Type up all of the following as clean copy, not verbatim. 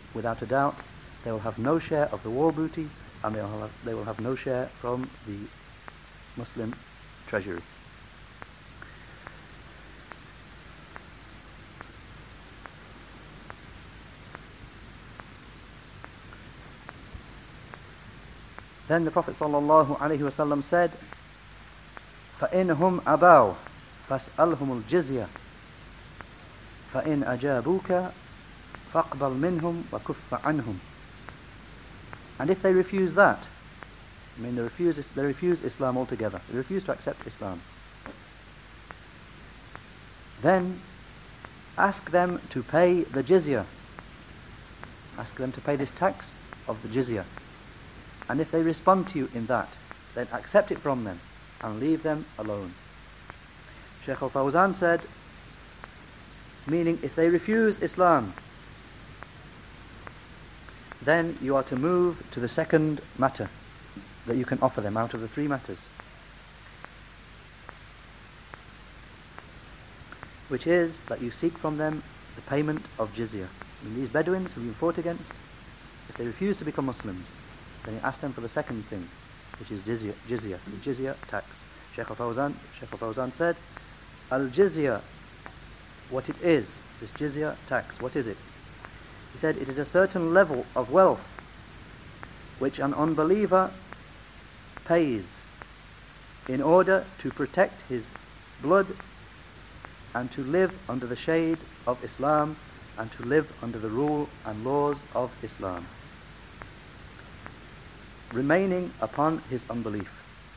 without a doubt, they will have no share of the war booty, and they will have no share from the Muslim treasury. Then the Prophet ﷺ said, فَإِنْهُمْ أَبَوْا فَاسْأَلْهُمُ الْجِزْيَةَ فَإِنْ أَجَابُوكَ فَاقْبَلْ مِنْهُمْ وَكُفَّ عَنْهُمْ. And if they refuse that, I mean they refuse Islam altogether, they refuse to accept Islam, then ask them to pay the jizya, ask them to pay this tax of the jizya. And if they respond to you in that, then accept it from them and leave them alone. Shaykh al-Fawzan said, meaning if they refuse Islam, then you are to move to the second matter that you can offer them out of the three matters, which is that you seek from them the payment of jizya. I mean, these Bedouins who you've fought against, if they refuse to become Muslims, then you ask them for the second thing, which is jizya, the jizya tax. Shaykh al-Fawzan said, al-jizya, what it is, this jizya tax, what is it? He said, it is a certain level of wealth which an unbeliever pays in order to protect his blood and to live under the shade of Islam and to live under the rule and laws of Islam, remaining upon his unbelief.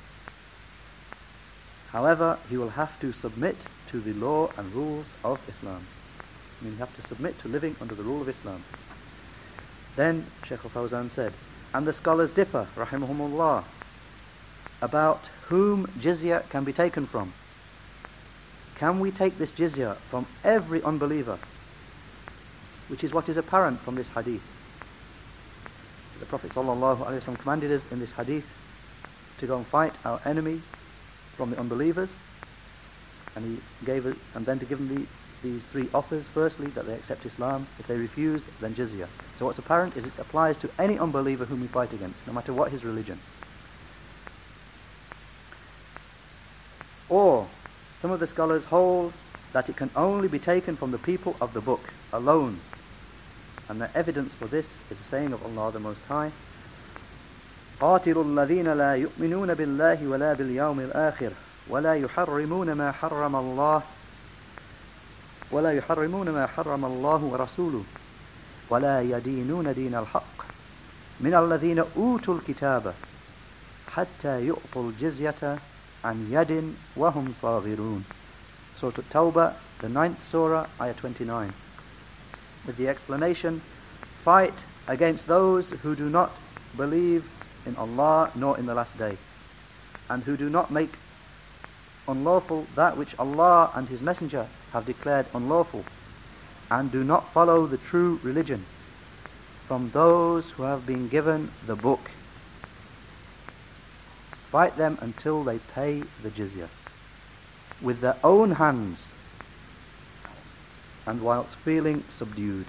However, he will have to submit to the law and rules of Islam. I mean, you have to submit to living under the rule of Islam. Then Shaykh al-Fawzan said, and the scholars differ, rahimahumullah, about whom jizya can be taken from. Can we take this jizya from every unbeliever? Which is what is apparent from this hadith. The Prophet ﷺ commanded us in this hadith to go and fight our enemy from the unbelievers, and he gave it, and then to give them these three offers. Firstly, that they accept Islam. If they refuse, then jizya. So what's apparent is it applies to any unbeliever whom we fight against, no matter what his religion. Or some of the scholars hold that it can only be taken from the people of the book alone. And the evidence for this is the saying of Allah the Most High, قاتلوا الذين لا يؤمنون بالله ولا باليوم الآخر ولا يحرمون ما حرم الله ورسوله ولا يدينون دين الحق من الذين أوتوا الكتاب حتى يؤطوا الجزية عن يد وهم صاغرون. Surah At-Tawbah, the 9th surah, ayah 29. With the explanation, fight against those who do not believe in Allah nor in the last day, and who do not make unlawful that which Allah and His Messenger have declared unlawful, and do not follow the true religion from those who have been given the book. Fight them until they pay the jizya with their own hands and whilst feeling subdued.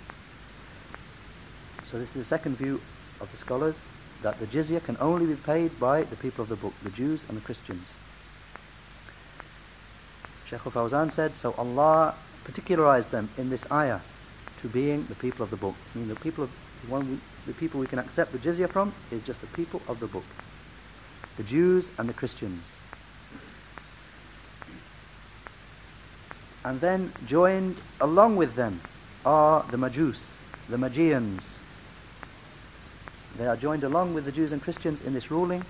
So this is the second view of the scholars, that the jizya can only be paid by the people of the book, the Jews and the Christians. Shaykh al-Fawzan said, so Allah particularized them in this ayah to being the people of the book. I mean, the people we can accept the jizya from is just the people of the book, the Jews and the Christians. And then joined along with them are the Majus, the Magians. They are joined along with the Jews and Christians in this ruling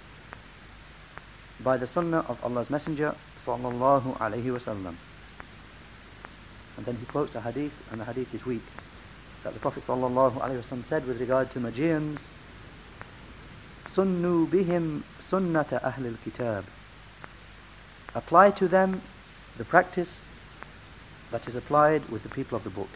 by the sunnah of Allah's Messenger sallallahu alayhi wasallam. And then he quotes a hadith, and the hadith is weak, that the Prophet sallallahu alayhi wasallam said with regard to Magians, sunnu bihim sunnata ahlil kitab, apply to them the practice that is applied with the people of the book.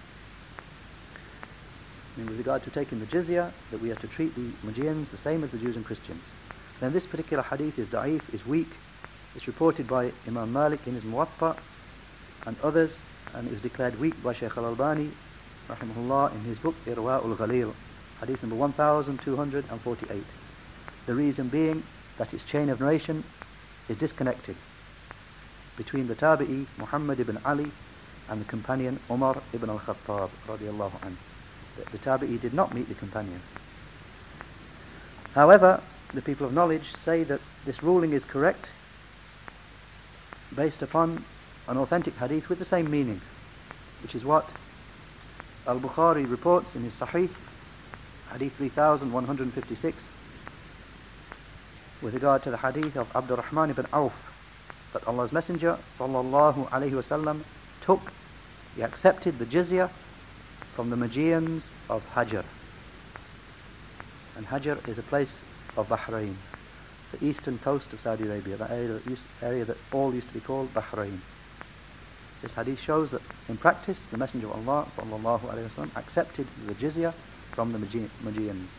I mean, with regard to taking the jizya, that we are to treat the Magians the same as the Jews and Christians. Then this particular hadith is da'if, is weak. It's reported by Imam Malik in his Muwatta and others, and it was declared weak by Shaykh al-Albani rahimahullah, in his book Irwa'ul Ghalil, hadith number 1248. The reason being that its chain of narration is disconnected between the tabi'i Muhammad ibn Ali and the companion Umar ibn al-Khattab radiyallahu anhu. The tabi'i did not meet the companion. However, the people of knowledge say that this ruling is correct based upon an authentic hadith with the same meaning, which is what Al-Bukhari reports in his Sahih, hadith 3156, with regard to the hadith of Abdurrahman ibn Auf, that Allah's Messenger sallallahu alayhi wasallam he accepted the jizya from the Magians of Hajar. And Hajar is a place of Bahrain, the eastern coast of Saudi Arabia, that area that all used to be called Bahrain. This hadith shows that in practice the Messenger of Allah sallallahu alayhi wasallam accepted the jizya from the Magians.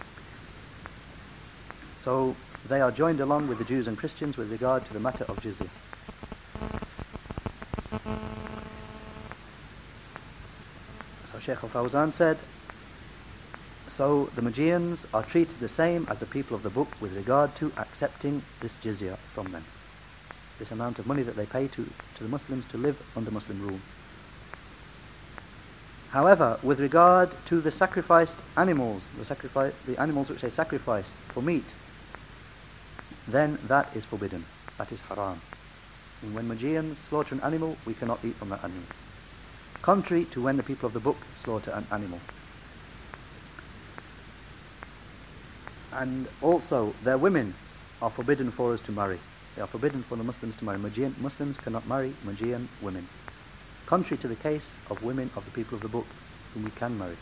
So they are joined along with the Jews and Christians with regard to the matter of jizya. So Shaykh al-Fawzan said, so the Magians are treated the same as the people of the book with regard to accepting this jizya from them, this amount of money that they pay to the Muslims to live under Muslim rule. However, with regard to the sacrificed animals, the animals which they sacrifice for meat, then that is forbidden, that is haram. And when Magians slaughter an animal, we cannot eat from that animal, contrary to when the people of the book slaughter an animal. And also, their women are forbidden for us to marry. They are forbidden for the Muslims to marry. Muslims cannot marry Magian women, contrary to the case of women of the people of the book, whom we can marry.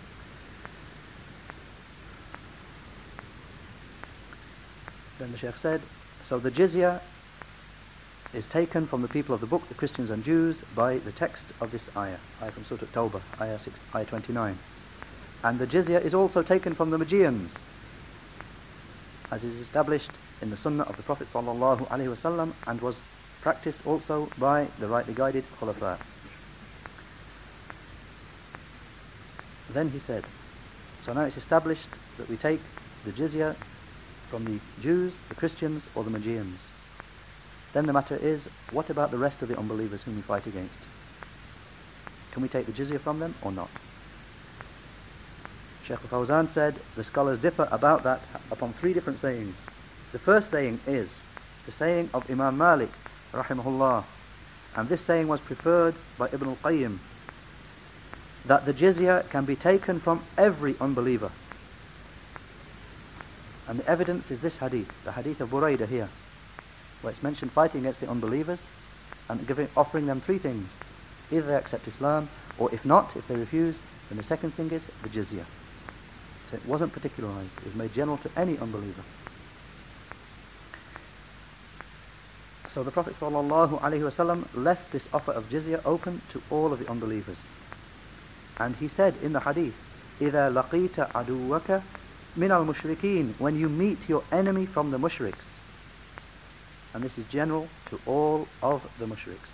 Then the Shaykh said, so the jizya is taken from the people of the book, the Christians and Jews, by the text of this ayah from Surah At-Tawbah, ayah 29. And the jizya is also taken from the Magians, as is established in the Sunnah of the Prophet sallallahu alaihi wasallam, and was practiced also by the rightly guided Khulafa. Then he said, so now it's established that we take the jizya from the Jews, the Christians, or the Magians. Then the matter is, what about the rest of the unbelievers whom we fight against? Can we take the jizya from them or not? Shaykh al-Fawzan said, the scholars differ about that upon three different sayings. The first saying is the saying of Imam Malik rahimahullah, and this saying was preferred by Ibn al-Qayyim, that the jizya can be taken from every unbeliever. And the evidence is this hadith, the hadith of Buraidah here, where it's mentioned fighting against the unbelievers and offering them three things. Either they accept Islam, or if not, if they refuse, then the second thing is the jizya. So it wasn't particularized, it was made general to any unbeliever. So the Prophet ﷺ left this offer of jizya open to all of the unbelievers. And he said in the hadith, إِذَا لَقِيتَ عَدُوَّكَ مِنَ الْمُشْرِكِينَ, when you meet your enemy from the mushriks. And this is general to all of the mushriks.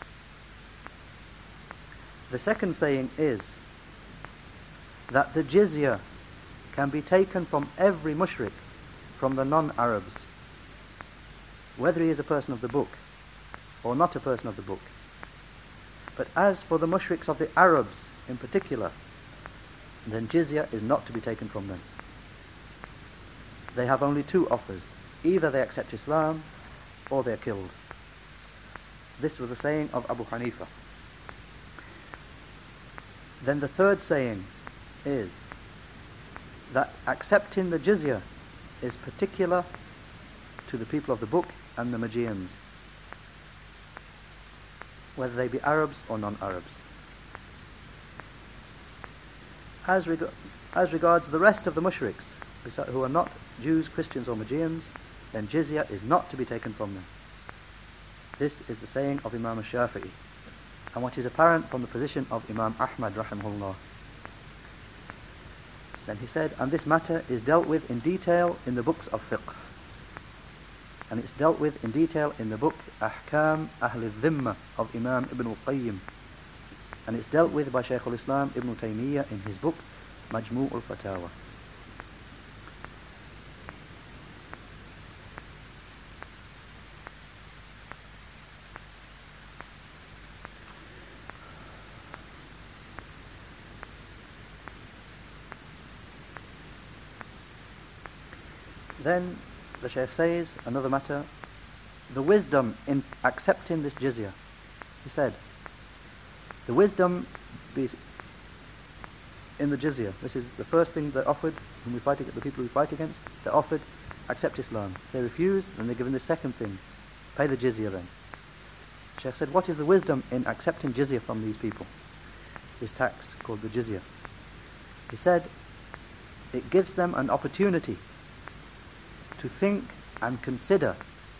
The second saying is that the jizya can be taken from every mushrik, from the non-Arabs, whether he is a person of the book or not a person of the book. But as for the mushriks of the Arabs in particular, then jizya is not to be taken from them. They have only two offers: either they accept Islam or they are killed. This was the saying of Abu Hanifa. Then the third saying is that accepting the jizya is particular to the people of the book and the Magians, whether they be Arabs or non-Arabs. As regards the rest of the mushriks, who are not Jews, Christians or Magians, then jizya is not to be taken from them. This is the saying of Imam al-Shafi'i, and what is apparent from the position of Imam Ahmad rahimahullah. Then he said, and this matter is dealt with in detail in the books of fiqh, and it's dealt with in detail in the book Ahkam Ahl al-Dhimma of Imam Ibn al-Qayyim. and it's dealt with by Shaykh al-Islam Ibn Taymiyyah in his book Majmu' al-Fatawa. Then the Shaykh says, another matter, the wisdom in accepting this jizya. He said, the wisdom in the jizya, this is the first thing they're offered, when we fight against the people we fight against, they're offered, accept Islam. They refuse, then they're given the second thing, pay the jizya then. The Shaykh said, what is the wisdom in accepting jizya from these people? This tax called the jizya. He said, it gives them an opportunity to think and consider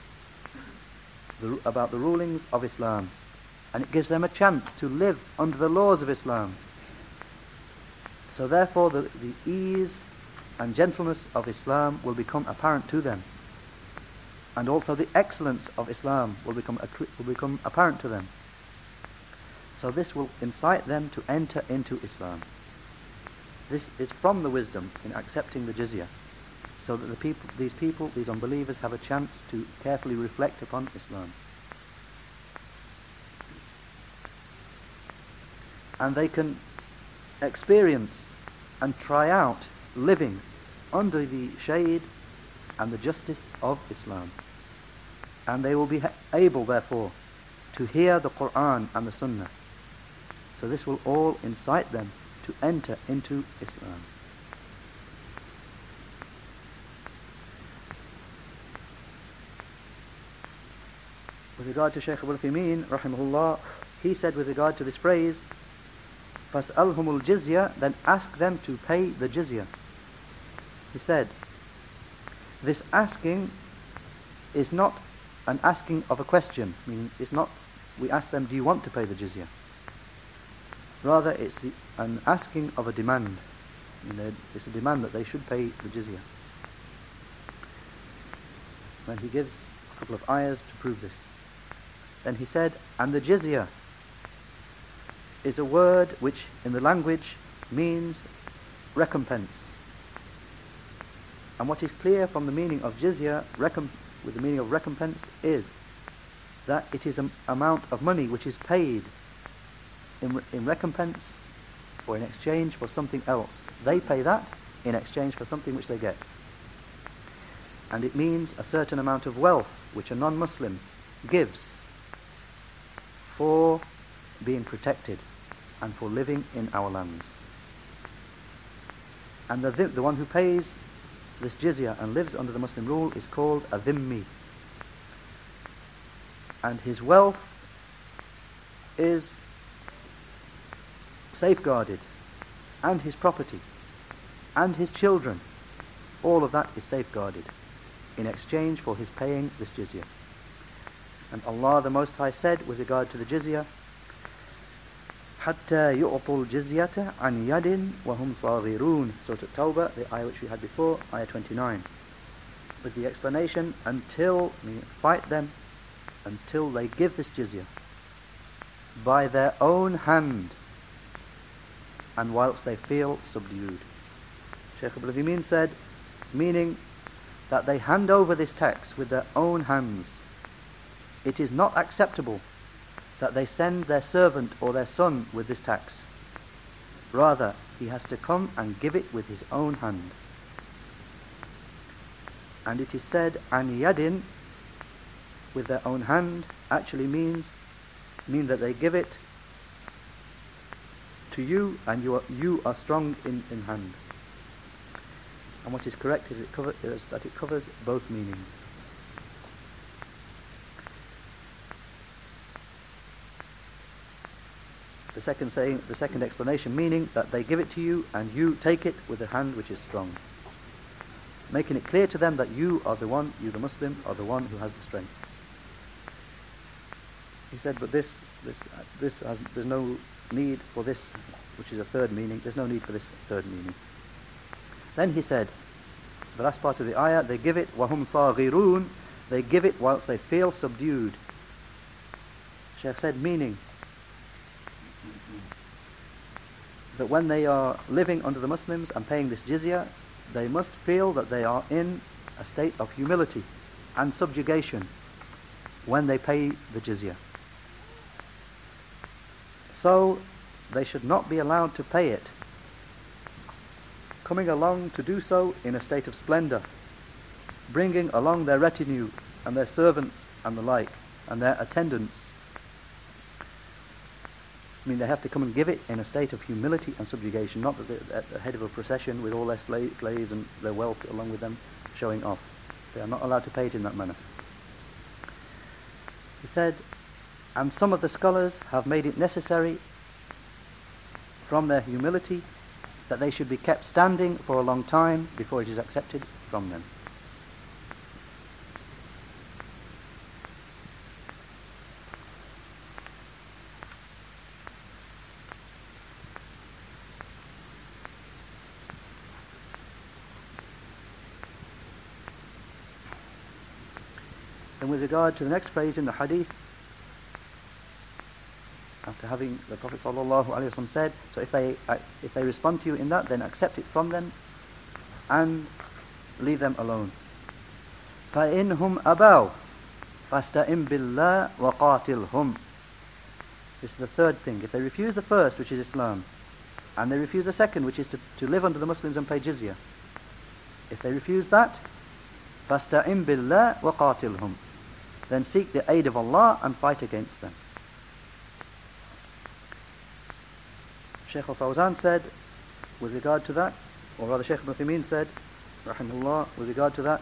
about the rulings of Islam, and it gives them a chance to live under the laws of Islam. So therefore the ease and gentleness of Islam will become apparent to them, and also the excellence of Islam will become apparent to them. So this will incite them to enter into Islam. This is from the wisdom in accepting the jizya, so that these unbelievers have a chance to carefully reflect upon Islam. And they can experience and try out living under the shade and the justice of Islam. And they will be able, therefore, to hear the Quran and the Sunnah. So this will all incite them to enter into Islam. With regard to Shaykh Ibn Uthaymeen, rahimahullah, he said with regard to this phrase, فَاسْأَلْهُمُ الْجِزْيَةَ, then ask them to pay the jizya. He said, this asking is not an asking of a question, meaning it's not, we ask them, do you want to pay the jizya? Rather, it's an asking of a demand. It's a demand that they should pay the jizya. And he gives a couple of ayahs to prove this. Then he said, and the jizya is a word which in the language means recompense. And what is clear from the meaning of jizya, with the meaning of recompense, is that it is an amount of money which is paid in recompense or in exchange for something else. They pay that in exchange for something which they get. And it means a certain amount of wealth which a non-Muslim gives for being protected and for living in our lands. And the one who pays this jizya and lives under the Muslim rule is called a dhimmi. And his wealth is safeguarded, and his property, and his children, all of that is safeguarded in exchange for his paying this jizya. And Allah the Most High said with regard to the jizya, حَتَّى يُعْطُوا الْجِزْيَةَ عَنْ يَدٍ وَهُمْ صَاغِرُونَ. Surah At-Tawbah, the ayah which we had before, ayah 29. With the explanation, until, meaning fight them, until they give this jizya by their own hand, and whilst they feel subdued. Shaykh Ibn Uthaymeen said, meaning that they hand over this tax with their own hands. It is not acceptable that they send their servant or their son with this tax. Rather, he has to come and give it with his own hand. And it is said, an yadin, with their own hand, actually mean that they give it to you, and you are strong in hand. And what is correct is that it covers both meanings. The second explanation, meaning that they give it to you and you take it with a hand which is strong, making it clear to them that you are the one, you the Muslim, are the one who has the strength. He said, but there's no need for this, which is a third meaning. There's no need for this third meaning. Then he said, the last part of the ayah, they give it, وَهُمْ صَاغِرُونَ, they give it whilst they feel subdued. Shaykh said, meaning that when they are living under the Muslims and paying this jizya, they must feel that they are in a state of humility and subjugation when they pay the jizya. So they should not be allowed to pay it, coming along to do so in a state of splendor, bringing along their retinue and their servants and the like, and their attendants. I mean, they have to come and give it in a state of humility and subjugation, not that they're at the head of a procession with all their slaves and their wealth along with them showing off. They are not allowed to pay it in that manner. He said, and some of the scholars have made it necessary from their humility that they should be kept standing for a long time before it is accepted from them. And with regard to the next phrase in the hadith, after having the Prophet ﷺ said, so if they respond to you in that, then accept it from them and leave them alone. فَإِنْهُمْ أَبَوْا فَاسْتَئِمْ بِاللَّهِ وَقَاتِلْهُمْ. This is the third thing. If they refuse the first, which is Islam, and they refuse the second, which is to live under the Muslims and pay jizya, if they refuse that, فَاسْتَئِمْ بِاللَّهِ وَقَاتِلْهُمْ, then seek the aid of Allah and fight against them. Shaykh al-Fawzan said, with regard to that, or rather Shaykh Ibn Uthaymeen said, rahimahullah, with regard to that,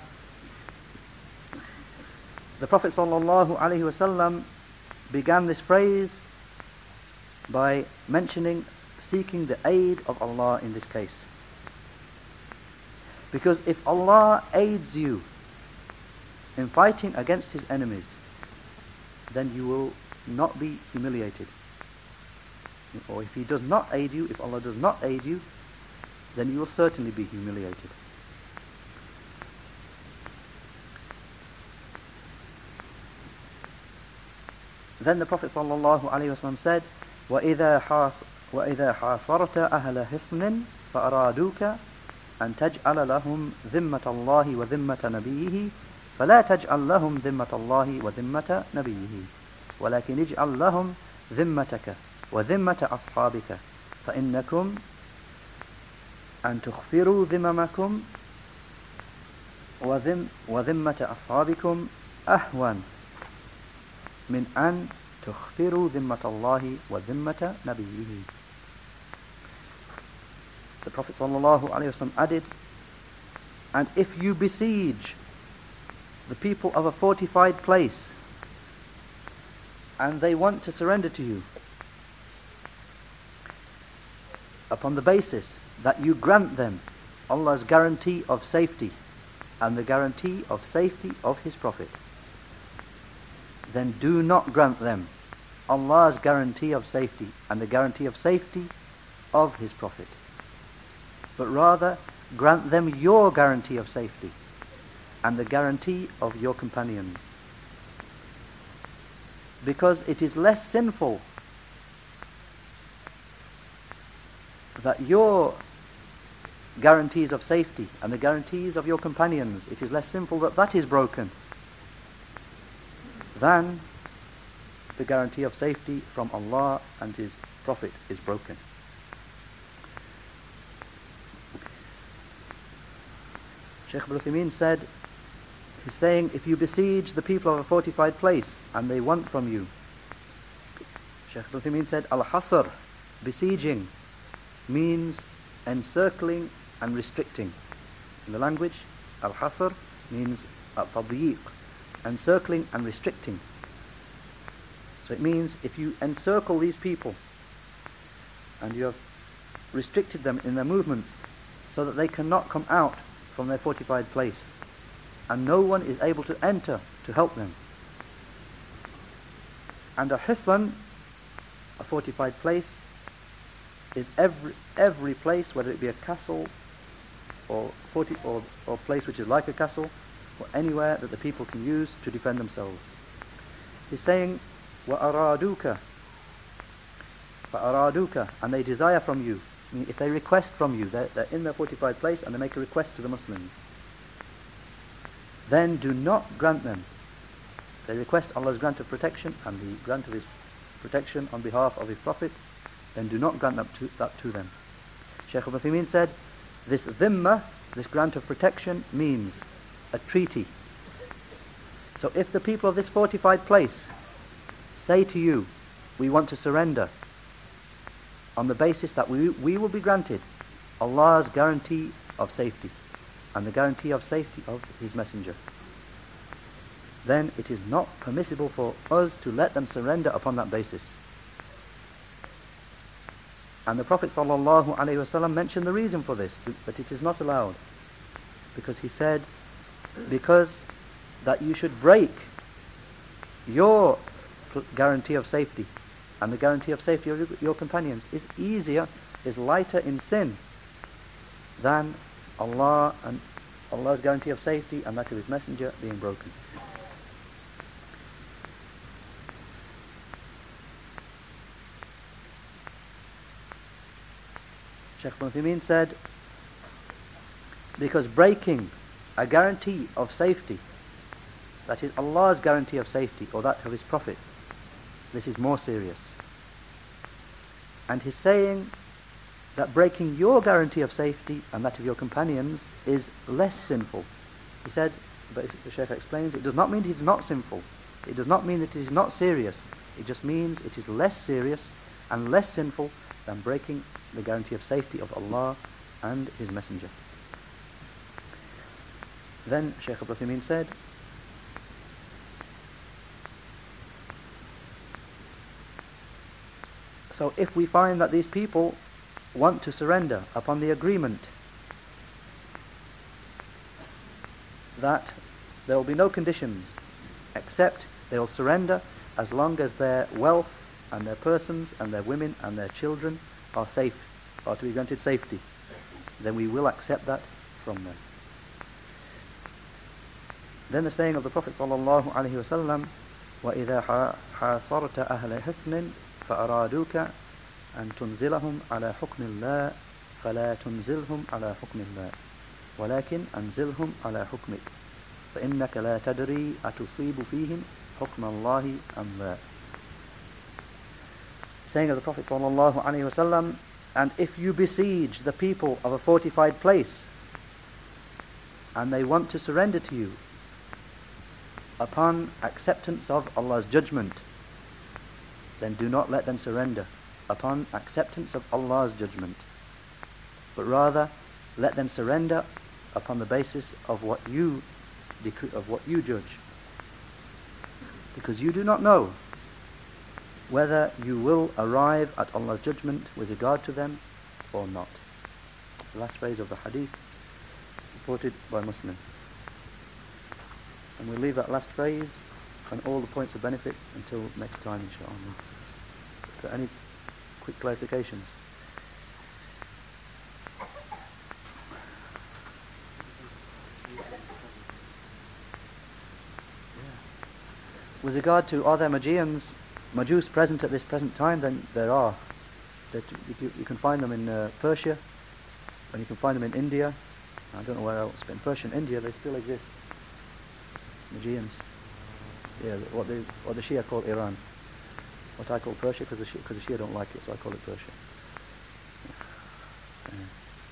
the Prophet sallallahu alaihi wasallam began this phrase by mentioning seeking the aid of Allah in this case. Because if Allah aids you in fighting against His enemies, then you will not be humiliated. Or if He does not aid you, if Allah does not aid you, then you will certainly be humiliated. Then the Prophet ﷺ said, وَإِذَا حَاصَرْتَ أَهْلَ حِصْنٍ فَأَرَادُوكَ أن تجعل لهم ذمة الله وذمة نبيه فلا تجعل لهم ذمة الله وذمة نبيه ولكن اجعل لهم ذمتك وذمة أصحابك فإنكم أن تخفروا ذممكم وذمة أصحابكم أهون من أن تخفروا ذمة الله وذمة نبيه. The Prophet ﷺ added, and if you besiege the people of a fortified place and they want to surrender to you upon the basis that you grant them Allah's guarantee of safety and the guarantee of safety of His Prophet, then do not grant them Allah's guarantee of safety and the guarantee of safety of His Prophet, but rather grant them your guarantee of safety and the guarantee of your companions. Because it is less sinful that your guarantees of safety and the guarantees of your companions, it is less sinful that that is broken than the guarantee of safety from Allah and His Prophet is broken. Shaykh Ibn Uthaymeen said, he's saying, if you besiege the people of a fortified place and they want from you, Shaykh Ibn Uthaymeen said, al-hasr, besieging, means encircling and restricting. In the language, al-hasr means at-tadyiq, encircling and restricting. So it means if you encircle these people and you have restricted them in their movements so that they cannot come out from their fortified place and no one is able to enter to help them. And a hisan, a fortified place, is every place, whether it be a castle or place which is like a castle, or anywhere that the people can use to defend themselves. He's saying, وَأَرَادُوكَ فَأَرَادُوكَ, and they desire from you, I mean, if they request from you, they're in their fortified place and they make a request to the Muslims, then do not grant them. They request Allah's grant of protection and the grant of His protection on behalf of His Prophet, then do not grant that to them. Shaykh Ibn Uthaymeen said, this dhimma, this grant of protection, means a treaty. So if the people of this fortified place say to you, we want to surrender, on the basis that we will be granted Allah's guarantee of safety and the guarantee of safety of His Messenger, then it is not permissible for us to let them surrender upon that basis. And the Prophet ﷺ mentioned the reason for this, that it is not allowed, because he said, because that you should break your guarantee of safety and the guarantee of safety of your companions is easier, is lighter in sin than Allah and Allah's guarantee of safety and that of His Messenger being broken. Shaykh Ibn Uthaymeen said, because breaking a guarantee of safety, that is Allah's guarantee of safety or that of His Prophet, this is more serious. And he's saying that breaking your guarantee of safety and that of your companions is less sinful. He said, but the Shaykh explains, it does not mean it is not sinful. It does not mean that it is not serious. It just means it is less serious and less sinful than breaking the guarantee of safety of Allah and His Messenger. Then Shaykh Ibn Uthaymeen said, so if we find that these people want to surrender upon the agreement that there will be no conditions except they will surrender as long as their wealth and their persons and their women and their children are safe, are to be granted safety, then we will accept that from them. Then the saying of the Prophet sallallahu alaihi wasallam, وَإِذَا حَاصَرْتَ أَهْلَ حِصْنٍ فَأَرَادُوكَ أَن تُنزِلَهُمْ عَلَى حُكْمِ اللَّهِ فَلَا تُنزِلْهُمْ عَلى حُكْمِ اللَّهِ وَلَكِنْ أَنزِلْهُمْ عَلى حُكْمِكَ فَإِنَّكَ لَا تَدْرِي أَتُصِيبُ فِيهِمْ حُكْمَ اللَّهِ أَمْ لَا. Saying of the Prophet sallallahu alaihi wasallam, and if you besiege the people of a fortified place and they want to surrender to you upon acceptance of Allah's judgment, then do not let them surrender upon acceptance of Allah's judgment, but rather let them surrender upon the basis of what you decree, of what you judge, because you do not know whether you will arrive at Allah's judgment with regard to them or not. The last phrase of the hadith reported by Muslim. And we'll leave that last phrase and all the points of benefit until next time, inshallah. So any quick clarifications? With regard to are there Majus present at this present time, then there are. You can find them in Persia, and you can find them in India. I don't know where else, but in Persia and India they still exist. Magians. Yeah, what the Shia call Iran. What I call Persia, because the Shia don't like it, so I call it Persia. Yeah.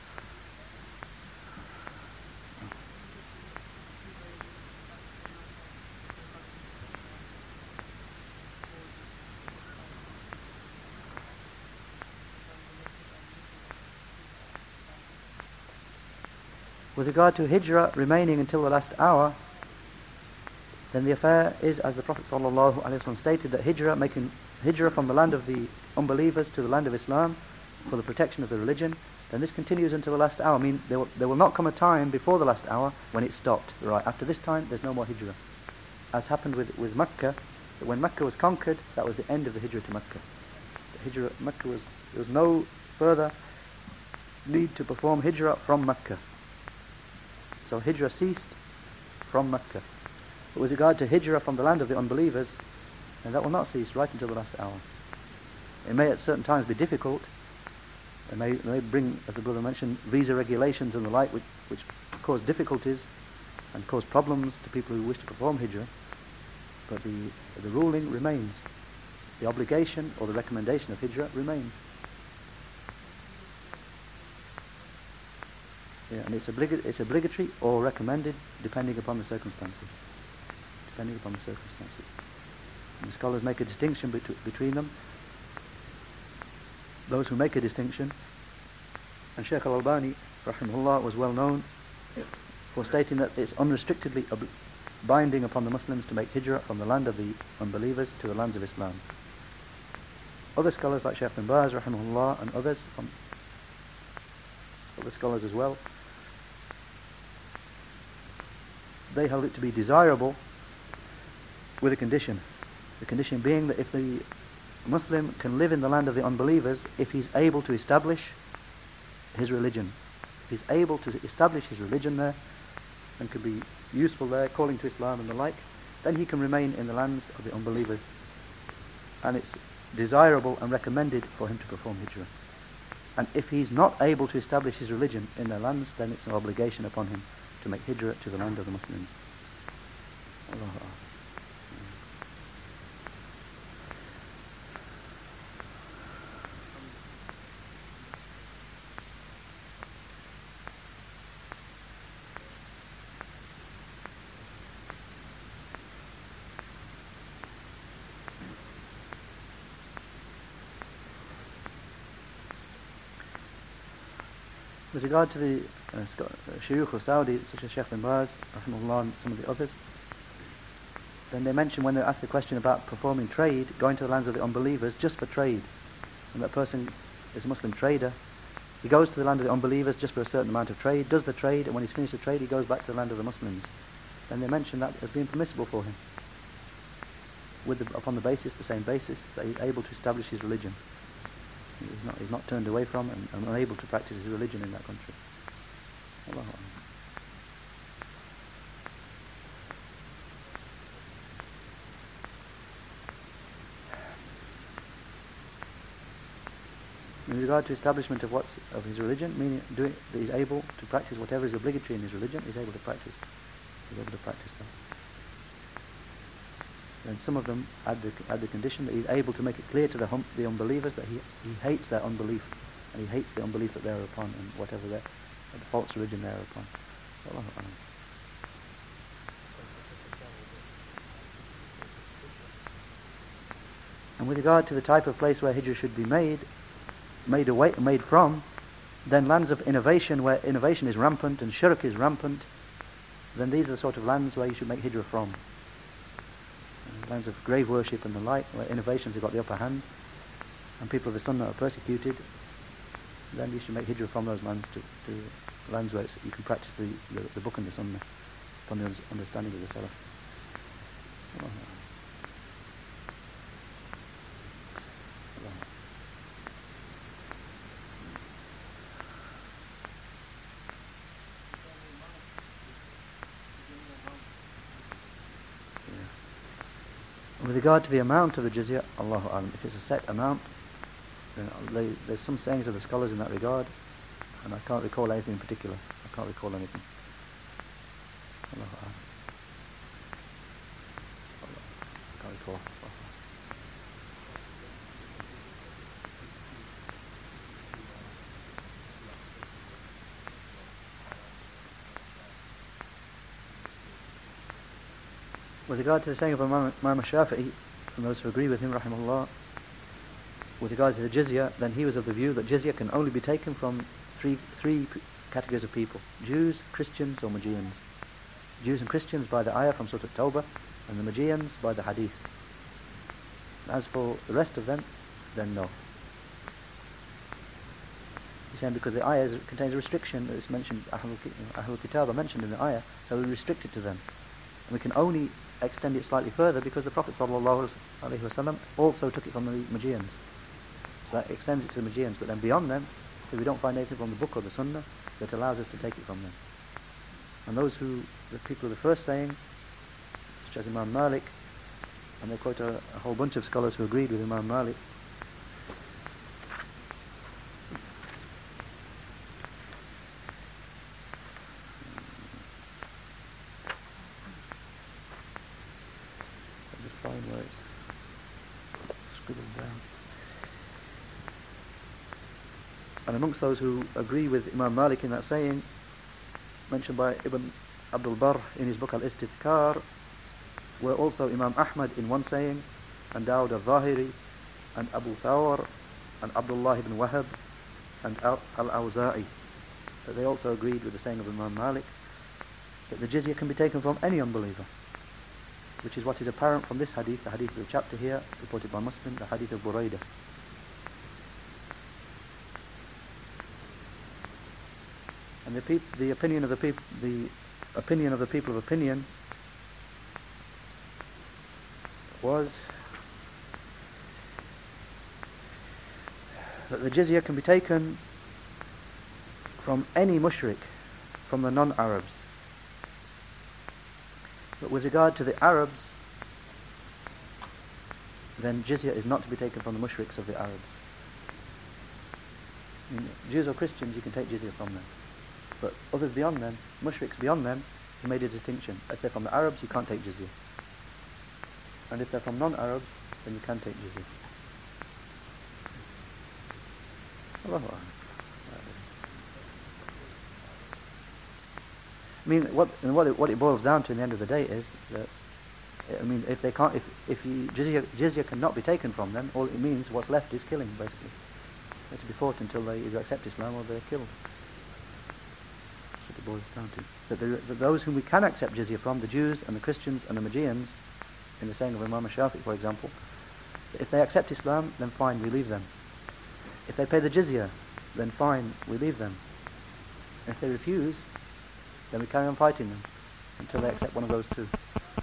With regard to hijrah remaining until the last hour, then the affair is, as the Prophet ﷺ stated, that making hijrah from the land of the unbelievers to the land of Islam for the protection of the religion, then this continues until the last hour. I mean, there will not come a time before the last hour when it stopped. Right, after this time, there's no more hijrah. As happened with Mecca, that when Mecca was conquered, that was the end of the hijrah to Mecca. The hijrah Mecca there was no further need to perform hijrah from Mecca. So hijrah ceased from Mecca. But with regard to hijrah from the land of the unbelievers, then that will not cease right until the last hour. It may at certain times be difficult, They may bring, as the brother mentioned, visa regulations and the like, which cause difficulties and cause problems to people who wish to perform hijrah, but the ruling remains. The obligation or the recommendation of hijrah remains. Yeah, and it's obligatory or recommended depending upon the circumstances. Depending upon the circumstances. And the scholars make a distinction between them. Those who make a distinction, and Shaykh al-Albani, rahimahullah, was well known for stating that it's unrestrictedly binding upon the Muslims to make hijrah from the land of the unbelievers to the lands of Islam. Other scholars like Shaykh bin Baz, rahimahullah, and others, other scholars as well, they held it to be desirable with a condition. The condition being that if the Muslim can live in the land of the unbelievers, if he's able to establish his religion. If he's able to establish his religion there and can be useful there, calling to Islam and the like, then he can remain in the lands of the unbelievers. And it's desirable and recommended for him to perform hijrah. And if he's not able to establish his religion in their lands, then it's an obligation upon him to make hijrah to the land of the Muslims. Allahu Akbar. With regard to the Shuyukh of Saudi, such as Shaykh bin Baz, rahimahullah, and some of the others, then they mention when they ask the question about performing trade, going to the lands of the unbelievers just for trade. And that person is a Muslim trader. He goes to the land of the unbelievers just for a certain amount of trade, does the trade, and when he's finished the trade, he goes back to the land of the Muslims. Then they mention that as being permissible for him, upon the same basis, that he's able to establish his religion. He's not turned away from and unable to practice his religion in that country. Allahu Akbar. In regard to establishment of his religion, meaning that he's able to practice whatever is obligatory in his religion, he's able to practice that. And some of them add the condition that he's able to make it clear to the unbelievers that he hates their unbelief, and he hates the unbelief that they're upon, and whatever the false religion they're upon. Allahu Akbar. And with regard to the type of place where hijrah should be made from, then lands of innovation, where innovation is rampant and shirk is rampant, then these are the sort of lands where you should make hijrah from. Lands of grave worship and the like, where innovations have got the upper hand and people of the Sunnah are persecuted, then you should make hijrah from those lands to lands where you can practice the book and the Sunnah upon the understanding of the Salaf. With regard to the amount of the jizya, Allahu A'lam, if it's a set amount, then there's some sayings of the scholars in that regard, and I can't recall anything in particular. I can't recall anything. Allahu A'lam. I can't recall. With regard to the saying of Imam Shafi'i, and those who agree with him, rahimahullah, with regard to the jizya, then he was of the view that jizya can only be taken from three categories of people: Jews, Christians, or Magians. Jews and Christians by the ayah from Surah At-Tawbah, and the Magians by the hadith. As for the rest of them, then no. He's saying because the ayah contains a restriction that is mentioned, Ahlul Kitab are mentioned in the ayah, so we restrict it to them. And we can only extend it slightly further because the Prophet ﷺ also took it from the Magians. So that extends it to the Magians, but then beyond them, so we don't find anything from the book or the Sunnah that allows us to take it from them. And the people of the first saying, such as Imam Malik, and they quote a whole bunch of scholars who agreed with Imam Malik, And amongst those who agree with Imam Malik in that saying, mentioned by Ibn Abdul Barr in his book Al-Istidhkar, were also Imam Ahmad in one saying, and Dawud al-Zahiri, and Abu Thawr, and Abdullah ibn Wahab, and Al-Awza'i, that they also agreed with the saying of Imam Malik, that the jizya can be taken from any unbeliever, which is what is apparent from this hadith, the hadith of the chapter here, reported by Muslim, the hadith of Buraidah. And the opinion of the people of opinion was that the jizya can be taken from any mushrik, from the non-Arabs. But with regard to the Arabs, then jizya is not to be taken from the mushriks of the Arabs. I mean, Jews or Christians, you can take jizya from them. But others beyond them, mushriks beyond them, he made a distinction. If they're from the Arabs, you can't take jizya. And if they're from non-Arabs, then you can take jizya. Allahu Akbar. I mean, what it boils down to in the end of the day is that, I mean, if they can't, if jizya cannot be taken from them, all it means, what's left is killing, basically. They're to be fought until they either accept Islam or they're killed. That's what it boils down to. That those whom we can accept jizya from, the Jews and the Christians and the Magians, in the saying of Imam Shafi'i, for example, if they accept Islam, then fine, we leave them. If they pay the jizya, then fine, we leave them. And if they refuse, then we carry on fighting them until they accept one of those two.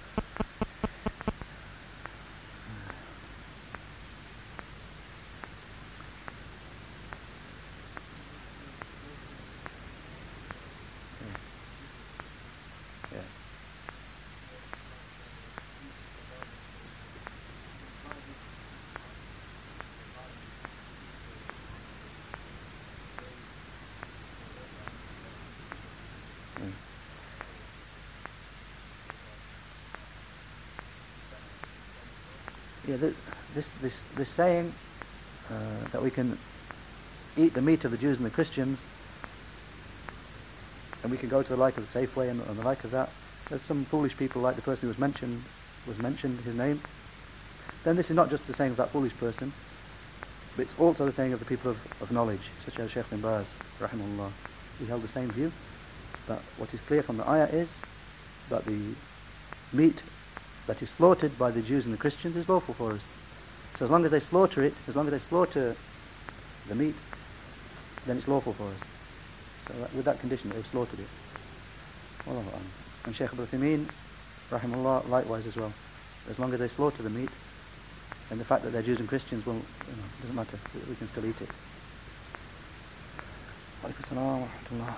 This saying that we can eat the meat of the Jews and the Christians, and we can go to the like of the Safeway and the like of that. There's some foolish people like the person who was mentioned his name. Then this is not just the saying of that foolish person, but it's also the saying of the people of knowledge, such as Shaykh bin Baz, rahimahullah. He held the same view, that what is clear from the ayah is that the meat that is slaughtered by the Jews and the Christians is lawful for us. So as long as they slaughter it, as long as they slaughter the meat, then it's lawful for us. So with that condition, they've slaughtered it. Wallahu a'lam. And Shaykh Ibn Uthaymeen, rahimahullah, likewise as well. As long as they slaughter the meat, and the fact that they're Jews and Christians, well, doesn't matter. We can still eat it. Alaikum assalam wa rahmatullah.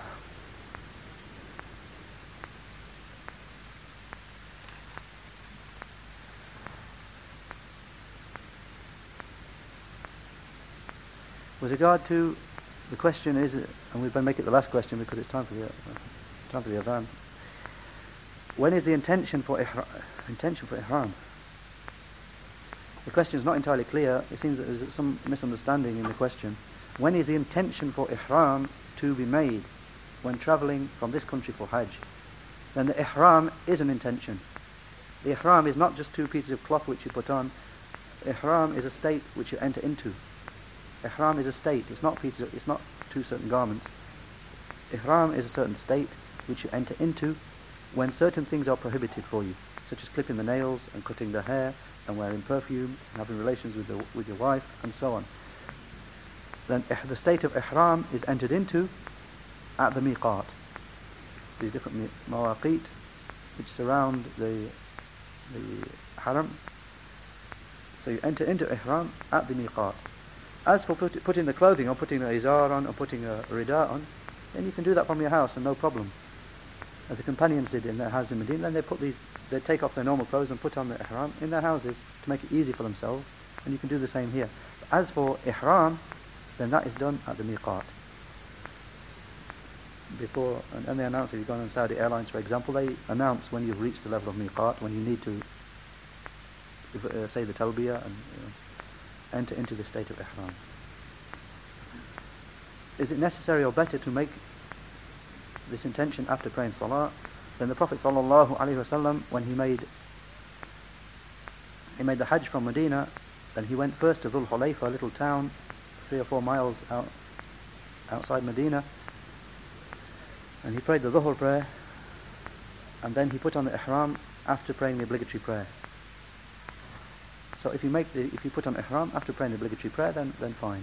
With regard to the question is, and we better make it the last question because it's time for the adhan. When is the intention for ihram? The question is not entirely clear. It seems that there's some misunderstanding in the question. When is the intention for ihram to be made when travelling from this country for Hajj? Then the ihram is an intention. The ihram is not just two pieces of cloth which you put on. Ihram is a state which you enter into. Ihram is a state. It's not two certain garments. Ihram is a certain state which you enter into when certain things are prohibited for you, such as clipping the nails and cutting the hair and wearing perfume and having relations with your wife and so on. Then the state of ihram is entered into at the miqat. These different mawaqit which surround the haram. So you enter into ihram at the miqat. As for putting the clothing on, putting an izar on, or putting a rida on, then you can do that from your house and no problem. As the companions did in their house in Medina, then they take off their normal clothes and put on the ihram in their houses to make it easy for themselves, and you can do the same here. But as for ihram, then that is done at the miqat. Before, and they announce, if you've gone on Saudi Airlines, for example, they announce when you've reached the level of miqat, when you need to say the talbiyah and enter into the state of ihram. is it necessary or better to make this intention after praying salah? Then the Prophet sallallahu alaihi wasallam, when he made the Hajj from Medina, then he went first to Dhul Hulayfa, a little town 3 or 4 miles outside Medina, and he prayed the Dhuhr prayer, and then he put on the ihram after praying the obligatory prayer. So if you put on ihram after praying the obligatory prayer, then fine.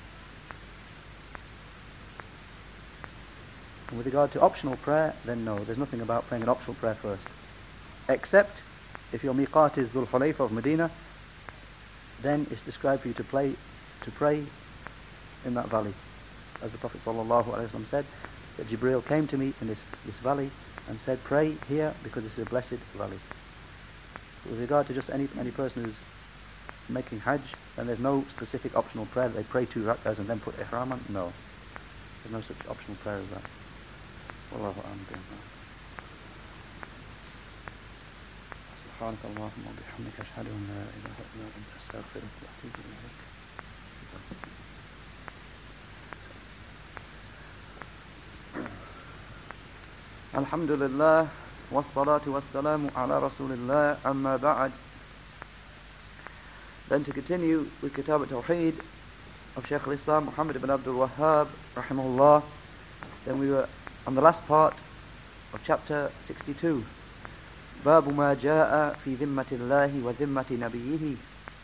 And with regard to optional prayer, then no, there's nothing about praying an optional prayer first, except if your miqat is Dhul Hulayfa of Medina, then it's described for you to pray in that valley, as the Prophet sallallahu alaihi wasallam said that Jibreel came to me in this valley and said, pray here because this is a blessed valley. But with regard to just any person who's making Hajj, then there's no specific optional prayer that they pray 2 rak'ahs and then put ihram on. No, there's no such optional prayer as that. Wallahu a'lam. سبحانك اللهم وبحمدك أشهد أن لا إله إلا أنت أستغفرك وأتوب إليك. الحمد لله والصلاة والسلام على رسول الله أما بعد. Then to continue with Kitab al-Tawheed of Shaykh al-Islam Muhammad ibn Abdul Wahhab rahimahullah, then we were on the last part of chapter 62. باب ما جاء في ذمة الله وذمة نبيه.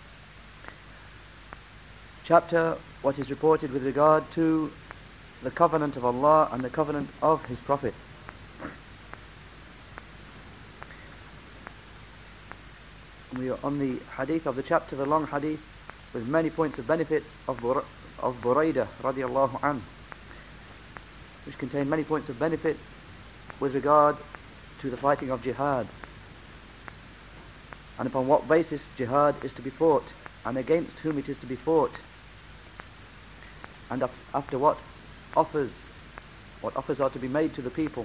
Chapter what is reported with regard to the covenant of Allah and the covenant of His Prophet. We are on the hadith of the chapter, the long hadith with many points of benefit of Buraidah radiallahu anhu, which contain many points of benefit with regard to the fighting of jihad, and upon what basis jihad is to be fought, and against whom it is to be fought, and after what offers are to be made to the people.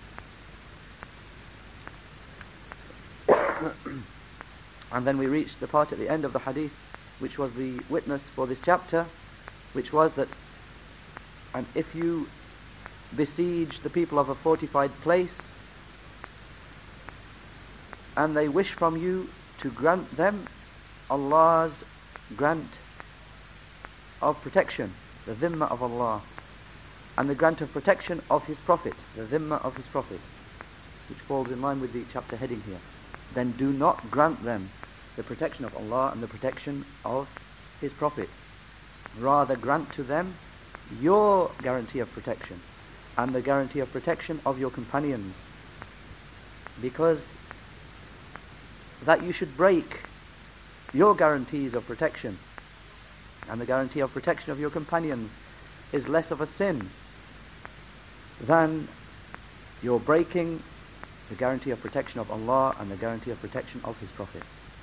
And then we reached the part at the end of the hadith which was the witness for this chapter, which was that, and if you besiege the people of a fortified place and they wish from you to grant them Allah's grant of protection, the dhimma of Allah, and the grant of protection of His Prophet, the dhimma of His Prophet, which falls in line with the chapter heading here, then do not grant them the protection of Allah and the protection of His Prophet. Rather grant to them your guarantee of protection and the guarantee of protection of your companions, because that you should break your guarantees of protection and the guarantee of protection of your companions is less of a sin than your breaking the guarantee of protection of Allah and the guarantee of protection of His Prophet.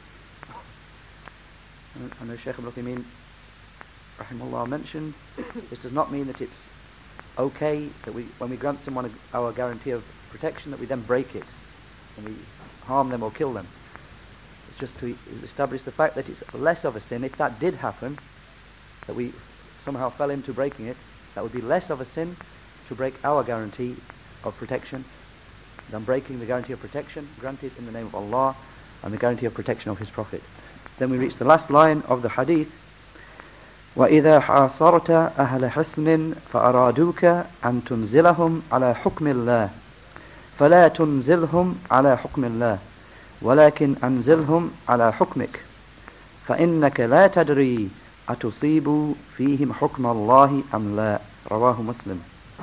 I know Shaykh Ibn Uthaymeen rahimahullah mentioned this does not mean that it's okay that when we grant someone our guarantee of protection that we then break it and we harm them or kill them. It's just to establish the fact that it's less of a sin. If that did happen, that we somehow fell into breaking it, that would be less of a sin to break our guarantee of protection than breaking the guarantee of protection granted in the name of Allah and the guarantee of protection of His Prophet. Then we reach the last line of the hadith. وَإِذَا حَاصَرْتَ أَهْلَ حِصْنٍ فَأَرَادُوكَ أَن تُنزِلَهُمْ عَلَى حُكْمِ اللَّهِ فَلَا تُنزِلْهُمْ عَلَى حُكْمِ اللَّهِ وَلَكِنْ أَنزِلْهُمْ عَلَى حُكْمِكَ فَإِنَّكَ لَا تَدْرِي أَتُصِيبُ فِيهِمْ حُكْمَ اللَّهِ أَمْ لَا. رواه Muslim.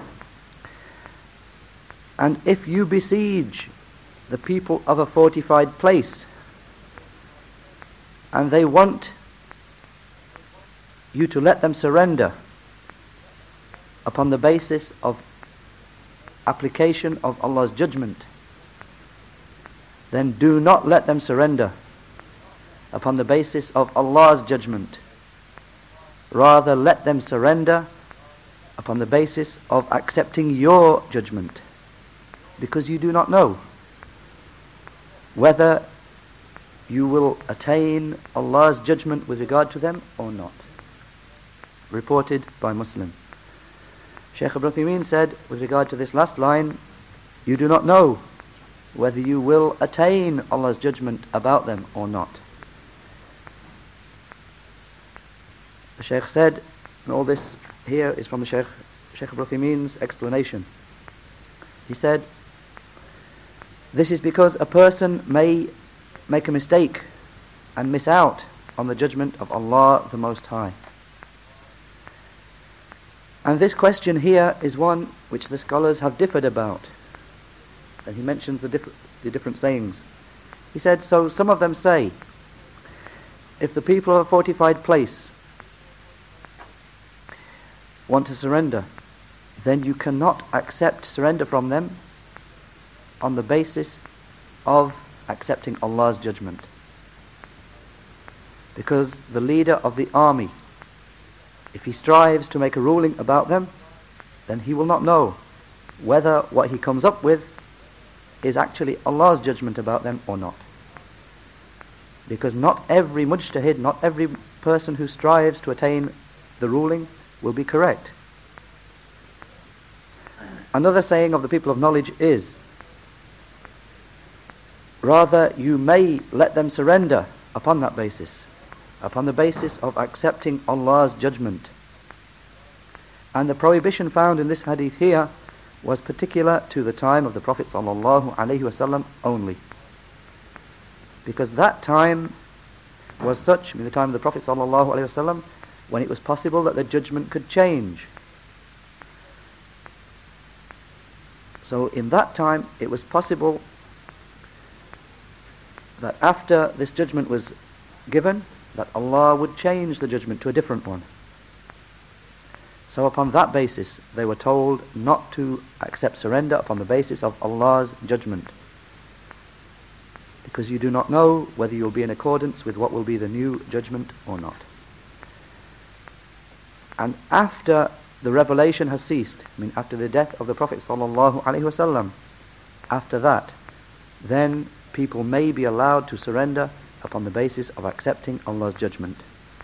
And if you besiege the people of a fortified place and they want you to let them surrender upon the basis of application of Allah's judgment, then do not let them surrender upon the basis of Allah's judgment. Rather, let them surrender upon the basis of accepting your judgment, because you do not know whether you will attain Allah's judgment with regard to them or not. Reported by Muslim. Shaykh Ibn Uthaymeen said, with regard to this last line, you do not know whether you will attain Allah's judgment about them or not. The Shaykh said, and all this here is from the Shaykh Ibn Uthaymeen's explanation. He said, this is because a person may make a mistake and miss out on the judgment of Allah the Most High. And this question here is one which the scholars have differed about. And he mentions the different sayings. He said, so some of them say, if the people of a fortified place want to surrender, then you cannot accept surrender from them on the basis of accepting Allah's judgment. Because the leader of the army, if he strives to make a ruling about them, then he will not know whether what he comes up with is actually Allah's judgment about them or not. Because not every mujtahid, not every person who strives to attain the ruling will be correct. Another saying of the people of knowledge is, rather you may let them surrender upon that basis, upon the basis of accepting Allah's judgment. And the prohibition found in this hadith here was particular to the time of the Prophet ﷺ only. Because that time was such, the time of the Prophet ﷺ, when it was possible that the judgment could change. So in that time it was possible that after this judgment was given, that Allah would change the judgment to a different one. So upon that basis they were told not to accept surrender upon the basis of Allah's judgment, because you do not know whether you will be in accordance with what will be the new judgment or not. And after the revelation has ceased, after the death of the Prophet ﷺ, after that, then people may be allowed to surrender upon the basis of accepting Allah's judgment.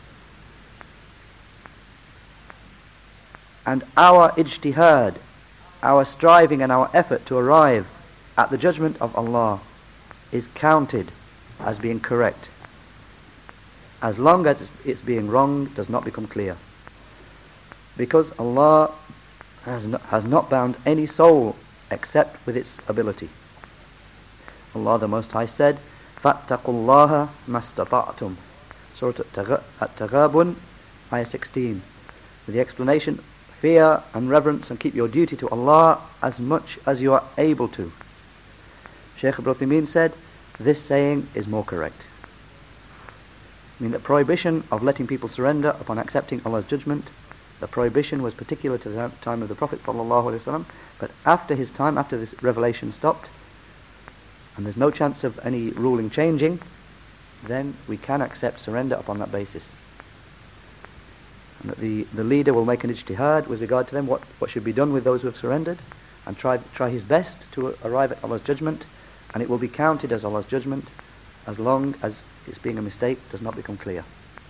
And our ijtihad, our striving and our effort to arrive at the judgment of Allah is counted as being correct, as long as its being wrong does not become clear. Because Allah has not bound any soul except with its ability. Allah the Most High said, فَاتَّقُوا اللَّهَ مَا اسْتَطَعْتُمْ, Surah At-Taghabun, Ayah 16. With the explanation, fear and reverence and keep your duty to Allah as much as you are able to. Shaykh Ibn Uthaymeen said, this saying is more correct. The prohibition of letting people surrender upon accepting Allah's judgment, the prohibition was particular to the time of the Prophet ﷺ, but after his time, after this revelation stopped, and there's no chance of any ruling changing, then we can accept surrender upon that basis. And that the leader will make an ijtihad with regard to them, what should be done with those who have surrendered, and try his best to arrive at Allah's judgment, and it will be counted as Allah's judgment as long as its being a mistake does not become clear.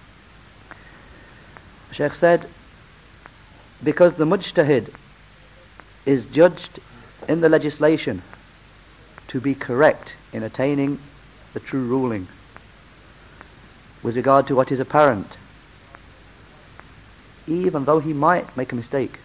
The Shaykh said, because the mujtahid is judged in the legislation to be correct in attaining the true ruling with regard to what is apparent, even though he might make a mistake.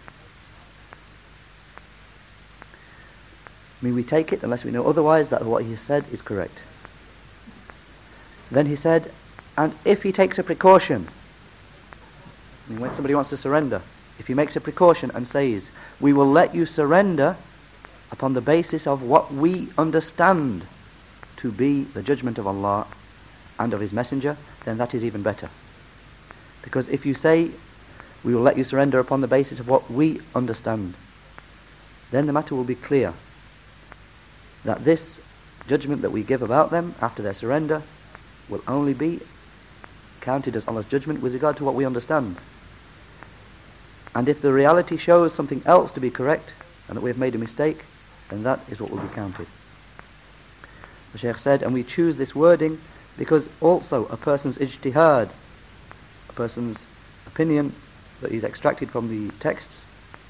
We take it unless we know otherwise that what he has said is correct. Then he said, and if he takes a precaution, when somebody wants to surrender, if he makes a precaution and says, we will let you surrender upon the basis of what we understand to be the judgment of Allah and of His Messenger, then that is even better. Because if you say, we will let you surrender upon the basis of what we understand, then the matter will be clear that this judgment that we give about them after their surrender will only be counted as Allah's judgment with regard to what we understand. And if the reality shows something else to be correct and that we have made a mistake, then that is what will be counted. The Shaykh said, and we choose this wording because also a person's ijtihad, a person's opinion that is extracted from the texts,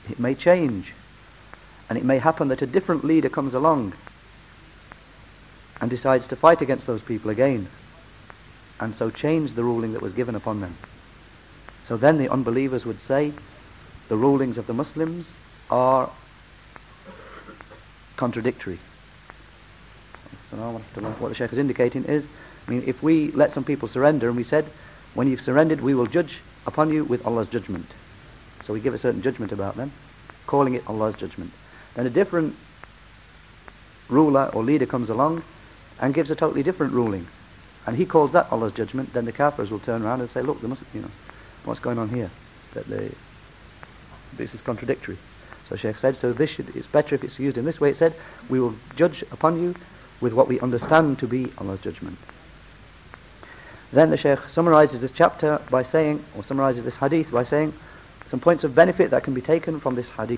it may change. And it may happen that a different leader comes along and decides to fight against those people again, and so change the ruling that was given upon them. So then the unbelievers would say the rulings of the Muslims are contradictory. So now what the Shaykh is indicating is, if we let some people surrender and we said, when you've surrendered, we will judge upon you with Allah's judgment. So we give a certain judgment about them, calling it Allah's judgment. Then a different ruler or leader comes along and gives a totally different ruling, and he calls that Allah's judgment. Then the Kafirs will turn around and say, look, what's going on here? This is contradictory. So Shaykh said, it's better if it's used in this way. It said, we will judge upon you with what we understand to be Allah's judgment. Then the Shaykh summarizes this chapter by saying, or summarizes this hadith by saying, some points of benefit that can be taken from this hadith.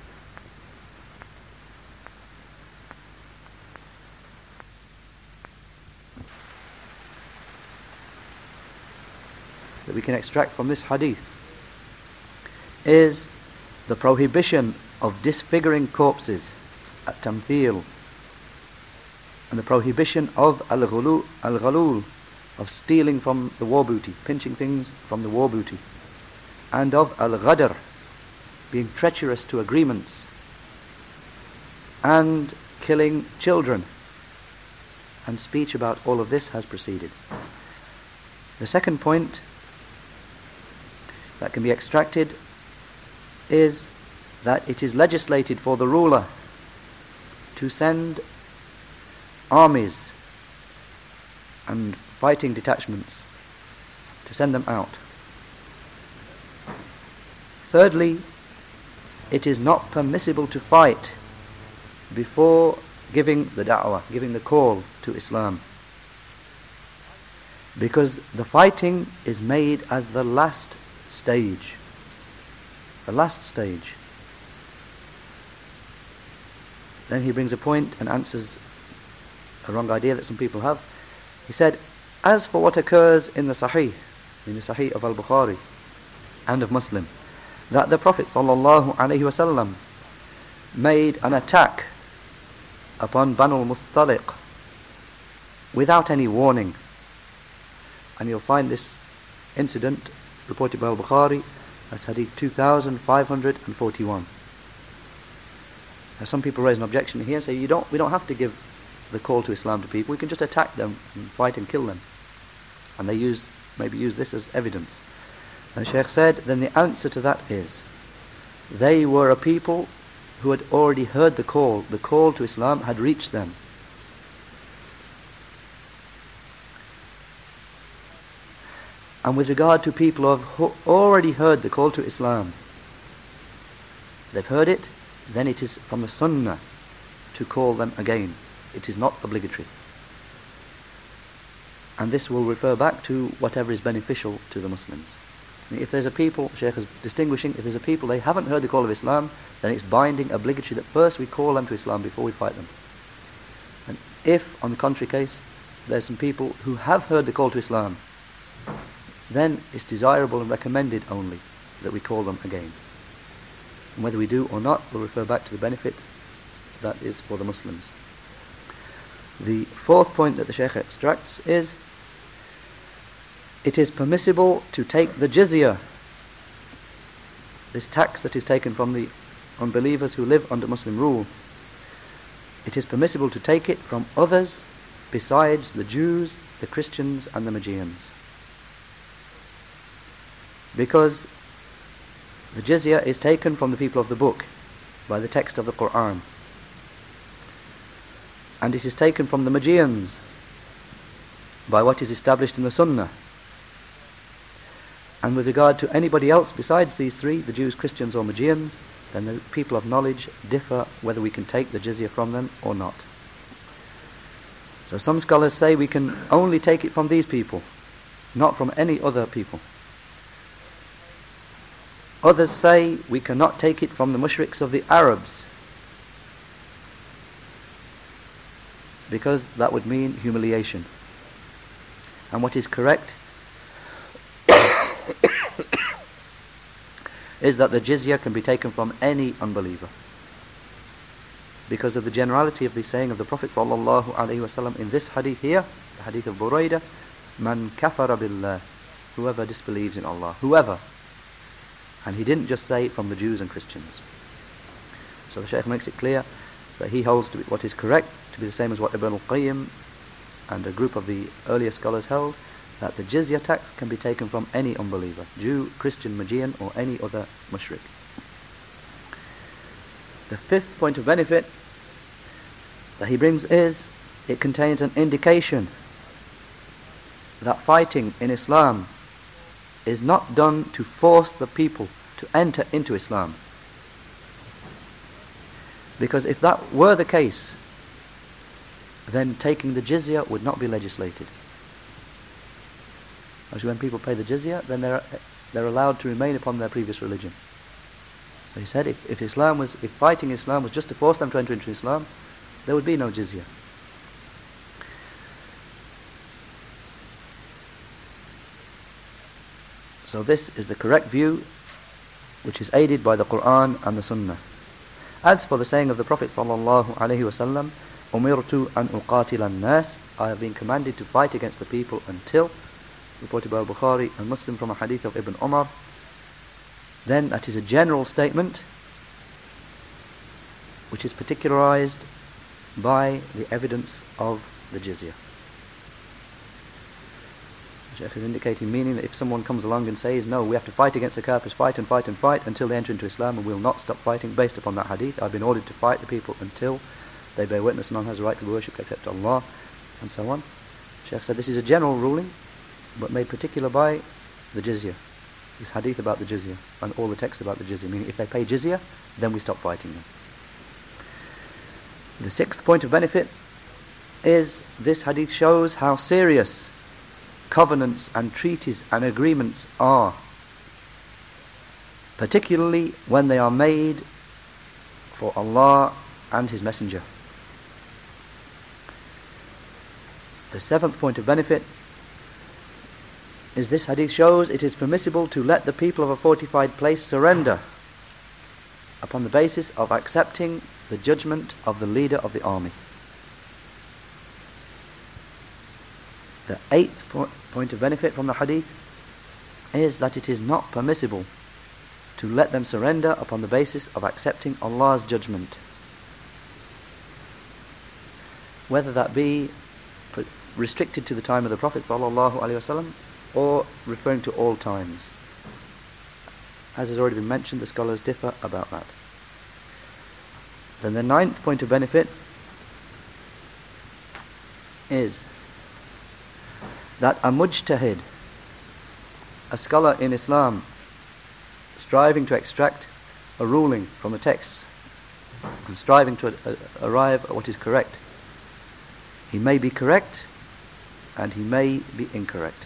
That we can extract from this hadith is the prohibition of disfiguring corpses at tamthil, and the prohibition of al-ghulul, of stealing from the war booty, pinching things from the war booty, and of al-ghadr, being treacherous to agreements, and killing children. And speech about all of this has proceeded. The second point that can be extracted is that it is legislated for the ruler to send armies and fighting detachments, to send them out. Thirdly, it is not permissible to fight before giving the da'wah, giving the call to Islam, because the fighting is made as the last stage. The last stage. Then he brings a point and answers a wrong idea that some people have. He said, as for what occurs in the Sahih of Al-Bukhari and of Muslim, that the Prophet ﷺ made an attack upon Banu al-Mustaliq without any warning. And you'll find this incident reported by Al-Bukhari as Hadith 2541. Now some people raise an objection here and say, we don't have to give the call to Islam to people, we can just attack them and fight and kill them. And they maybe use this as evidence. And the Shaykh said, then the answer to that is, they were a people who had already heard the call to Islam had reached them. And with regard to people who already heard the call to Islam, they've heard it, then it is from the Sunnah to call them again. It is not obligatory. And this will refer back to whatever is beneficial to the Muslims. If there's a people, Shaykh is distinguishing, if there's a people they haven't heard the call of Islam, then it's binding, obligatory that first we call them to Islam before we fight them. And if, on the contrary case, there's some people who have heard the call to Islam, then it's desirable and recommended only that we call them again. And whether we do or not will refer back to the benefit that is for the Muslims. The fourth point that the Shaykh extracts is, it is permissible to take the jizya, this tax that is taken from the unbelievers who live under Muslim rule. It is permissible to take it from others besides the Jews, the Christians and the Magians. Because the jizya is taken from the people of the book by the text of the Qur'an. And it is taken from the Magians by what is established in the Sunnah. And with regard to anybody else besides these three, the Jews, Christians or Magians, then the people of knowledge differ whether we can take the jizya from them or not. So some scholars say we can only take it from these people, not from any other people. Others say we cannot take it from the mushriks of the Arabs, because that would mean humiliation. And what is correct is that the jizya can be taken from any unbeliever. Because of the generality of the saying of the Prophet sallallahu alaihi wasallam in this hadith here, the hadith of Buraidah, man kafara billah, whoever disbelieves in Allah, whoever. And he didn't just say from the Jews and Christians. So the Shaykh makes it clear that he holds to be what is correct to be the same as what Ibn al-Qayyim and a group of the earlier scholars held, that the jizya tax can be taken from any unbeliever, Jew, Christian, Magian, or any other mushrik. The fifth point of benefit that he brings is it contains an indication that fighting in Islam is not done to force the people to enter into Islam. Because if that were the case, then taking the jizya would not be legislated. As when people pay the jizya, then they're allowed to remain upon their previous religion. So he said if fighting Islam was just to force them to enter into Islam, there would be no jizya. So this is the correct view, which is aided by the Quran and the Sunnah. As for the saying of the Prophet sallallahu alaihi wasallam, "Umirtu an uqatila an-nas," I have been commanded to fight against the people until, reported by Bukhari and Muslim from a hadith of Ibn Umar, then that is a general statement which is particularized by the evidence of the jizya. The Shaykh is indicating, meaning that if someone comes along and says, no, we have to fight against the Kafirs, fight and fight and fight until they enter into Islam, and we'll not stop fighting based upon that hadith, I've been ordered to fight the people until they bear witness none has a right to be worshipped except Allah, and so on. The Shaykh said this is a general ruling, but made particular by the jizya. This hadith about the jizya and all the texts about the jizya, meaning if they pay jizya, then we stop fighting them. The sixth point of benefit is this hadith shows how serious covenants and treaties and agreements are, particularly when they are made for Allah and His Messenger. The seventh point of benefit is this hadith shows it is permissible to let the people of a fortified place surrender upon the basis of accepting the judgment of the leader of the army. The eighth point of benefit from the hadith is that it is not permissible to let them surrender upon the basis of accepting Allah's judgment, whether that be restricted to the time of the Prophet ﷺ or referring to all times. As has already been mentioned, the scholars differ about that. Then the ninth point of benefit is that a mujtahid, a scholar in Islam, striving to extract a ruling from the texts and striving to arrive at what is correct, he may be correct and he may be incorrect,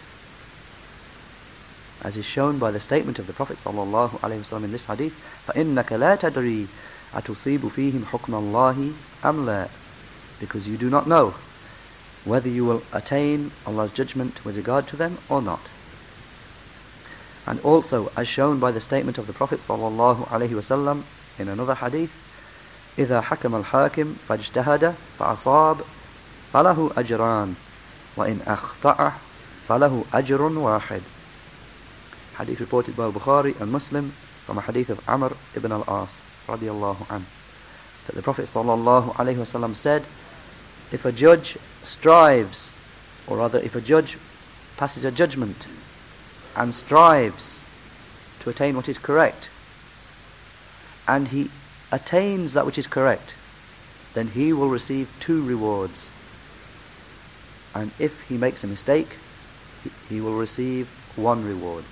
as is shown by the statement of the Prophet ﷺ in this hadith, فَإِنَّكَ لَا تَدْرِي أَتُصِيبُ فِيهِمْ حُكْمَ اللَّهِ أَمْ لَا, because you do not know whether you will attain Allah's judgment with regard to them or not. And also, as shown by the statement of the Prophet ﷺ in another hadith, إِذَا حَكَمَ الْحَاكِمْ فَاجْتَهَدَ فَأَصَابَ فَلَهُ أَجْرَانِ وَإِنْ أَخْطَأَ فَلَهُ أَجْرٌ وَاحِدٌ. Hadith reported by Bukhari and Muslim from a hadith of Amr ibn al-As radiyallahu anhu, that the Prophet ﷺ said, if a judge strives, or rather if a judge passes a judgment and strives to attain what is correct, and he attains that which is correct, then he will receive 2 rewards. And if he makes a mistake, he will receive 1 reward.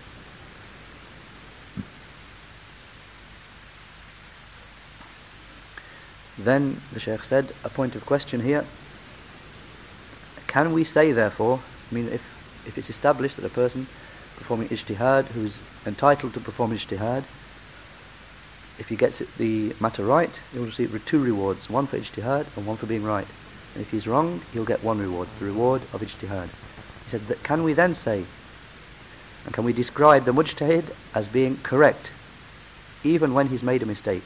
Then the Shaykh said, a point of question here, can we say therefore, if it's established that a person performing ijtihad who is entitled to perform ijtihad, if he gets the matter right, he will receive 2 rewards, 1 for ijtihad and 1 for being right. And if he's wrong, he'll get 1 reward, the reward of ijtihad. He said, that can we then say, and can we describe the mujtahid as being correct even when he's made a mistake?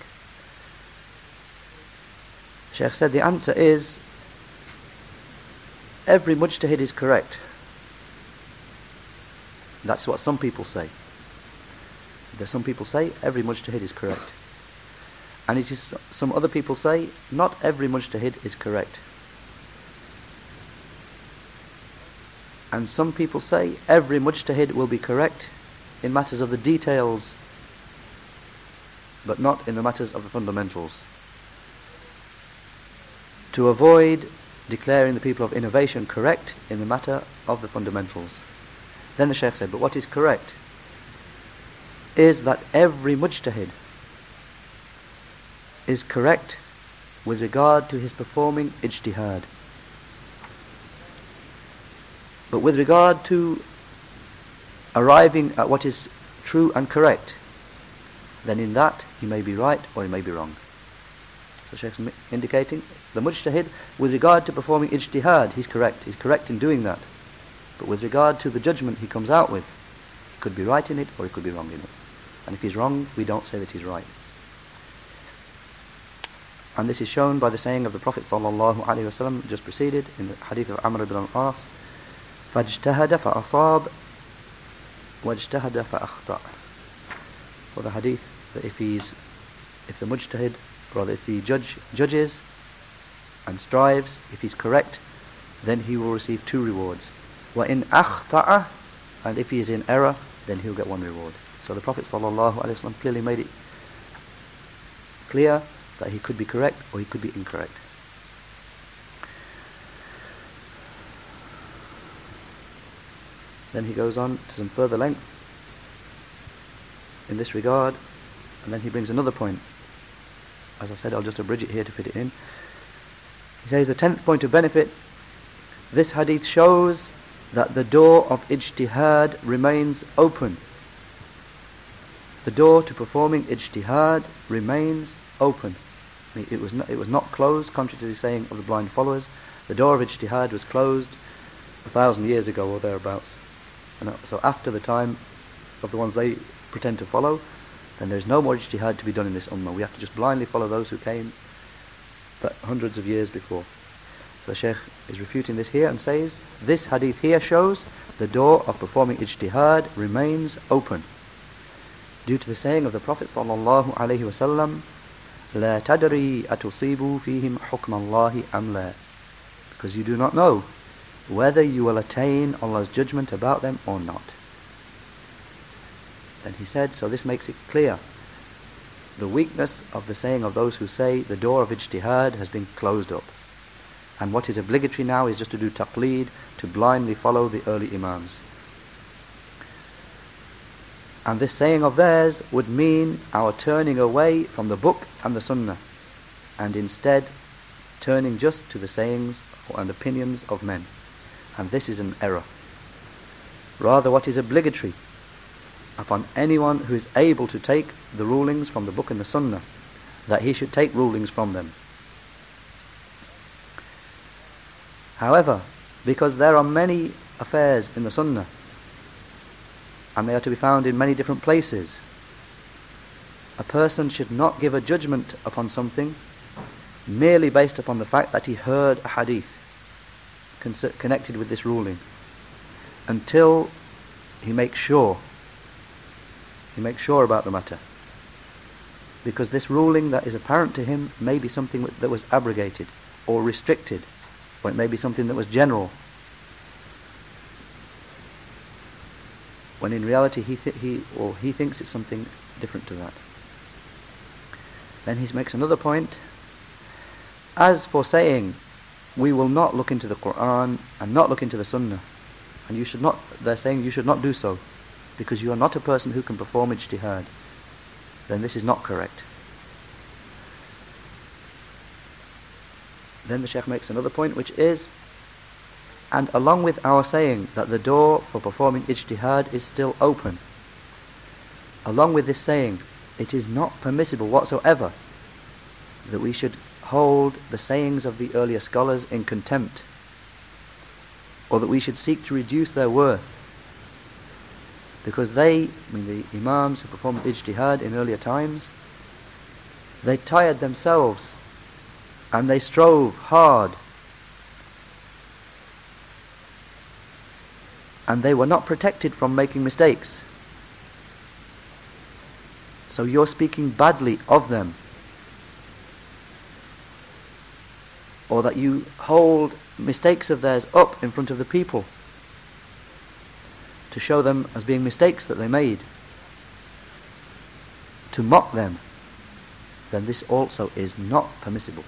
Shaykh said the answer is, every mujtahid is correct. That's what some people say. Some people say every mujtahid is correct. And it is some other people say not every mujtahid is correct. And some people say every mujtahid will be correct in matters of the details, but not in the matters of the fundamentals, to avoid declaring the people of innovation correct in the matter of the fundamentals. Then the Shaykh said, but what is correct is that every mujtahid is correct with regard to his performing ijtihad. But with regard to arriving at what is true and correct, then in that he may be right or he may be wrong. So Shaykh's indicating the mujtahid, with regard to performing ijtihad, he's correct. He's correct in doing that. But with regard to the judgment he comes out with, he could be right in it or he could be wrong in it. And if he's wrong, we don't say that he's right. And this is shown by the saying of the Prophet ﷺ just preceded in the hadith of Amr ibn al-As, فَاجْتَهَدَ فَأَصَابَ وَاجْتَهَدَ فَأَخْطَأ. For the hadith that if the mujtahid, rather if the judges and strives, if he's correct, then he will receive 2 rewards. وَإِنْ أَخْطَأَ, and if he is in error, then he'll get 1 reward. So the Prophet ﷺ clearly made it clear that he could be correct or he could be incorrect. Then he goes on to some further length in this regard, and then he brings another point. As I said, I'll just abridge it here to fit it in. He says the 10th point of benefit, this hadith shows that the door of ijtihad remains open. The door to performing ijtihad remains open. It was not closed, contrary to the saying of the blind followers. The door of ijtihad was closed 1,000 years ago or thereabouts. And so after the time of the ones they pretend to follow, then there's no more ijtihad to be done in this ummah. We have to just blindly follow those who came but hundreds of years before. So the Shaykh is refuting this here and says, this hadith here shows the door of performing ijtihad remains open, due to the saying of the Prophet sallallahu alaihi wasallam, لا تدري أتصيب فيهم حكم الله أم لا, because you do not know whether you will attain Allah's judgment about them or not. Then he said, so this makes it clear the weakness of the saying of those who say the door of ijtihad has been closed up, and what is obligatory now is just to do taqleed, to blindly follow the early imams. And this saying of theirs would mean our turning away from the book and the sunnah, and instead turning just to the sayings and opinions of men. And this is an error. Rather, what is obligatory upon anyone who is able to take the rulings from the book and the sunnah, that he should take rulings from them. However, because there are many affairs in the sunnah, and they are to be found in many different places, a person should not give a judgment upon something merely based upon the fact that he heard a hadith connected with this ruling, until he makes sure about the matter, because this ruling that is apparent to him may be something that was abrogated or restricted, or it may be something that was general, when in reality he thinks it's something different to that. Then he makes another point. As for saying we will not look into the Quran and not look into the Sunnah, and you should not, they're saying you should not do so because you are not a person who can perform ijtihad, then this is not correct. Then the Shaykh makes another point, which is, and along with our saying that the door for performing ijtihad is still open, along with this saying, it is not permissible whatsoever that we should hold the sayings of the earlier scholars in contempt, or that we should seek to reduce their worth Because the Imams who performed ijtihad in earlier times, they tired themselves and they strove hard, and they were not protected from making mistakes. So you're speaking badly of them, or that you hold mistakes of theirs up in front of the people to show them as being mistakes that they made, to mock them, then this also is not permissible.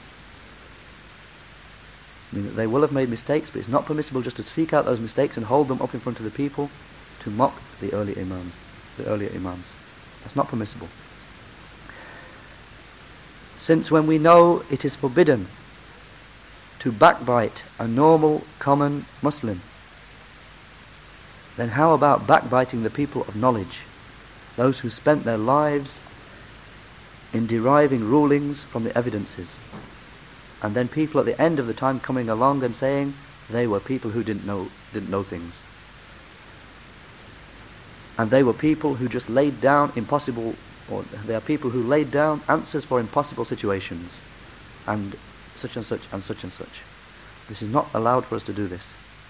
That they will have made mistakes, but it's not permissible just to seek out those mistakes and hold them up in front of the people to mock the earlier Imams. That's not permissible. Since when we know it is forbidden to backbite a normal, common Muslim, then how about backbiting the people of knowledge, those who spent their lives in deriving rulings from the evidences, and then people at the end of the time coming along and saying they were people who didn't know things, and they were people who just laid down impossible, or they are people who laid down answers for impossible situations, and such and such and such and such. This is not allowed for us to do this.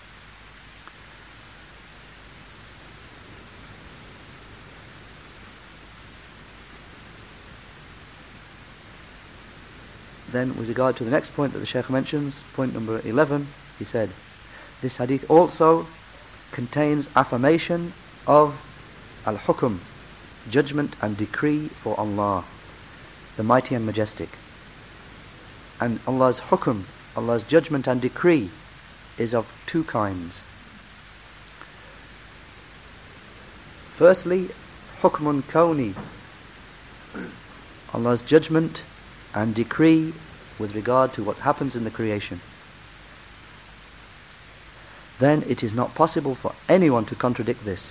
Then with regard to the next point that the Shaykh mentions, point number 11, he said, this hadith also contains affirmation of al-hukm, judgment and decree for Allah, the mighty and majestic. And Allah's hukm, Allah's judgment and decree, is of two kinds. Firstly, hukmun kawni, Allah's judgment and decree with regard to what happens in the creation. Then it is not possible for anyone to contradict this.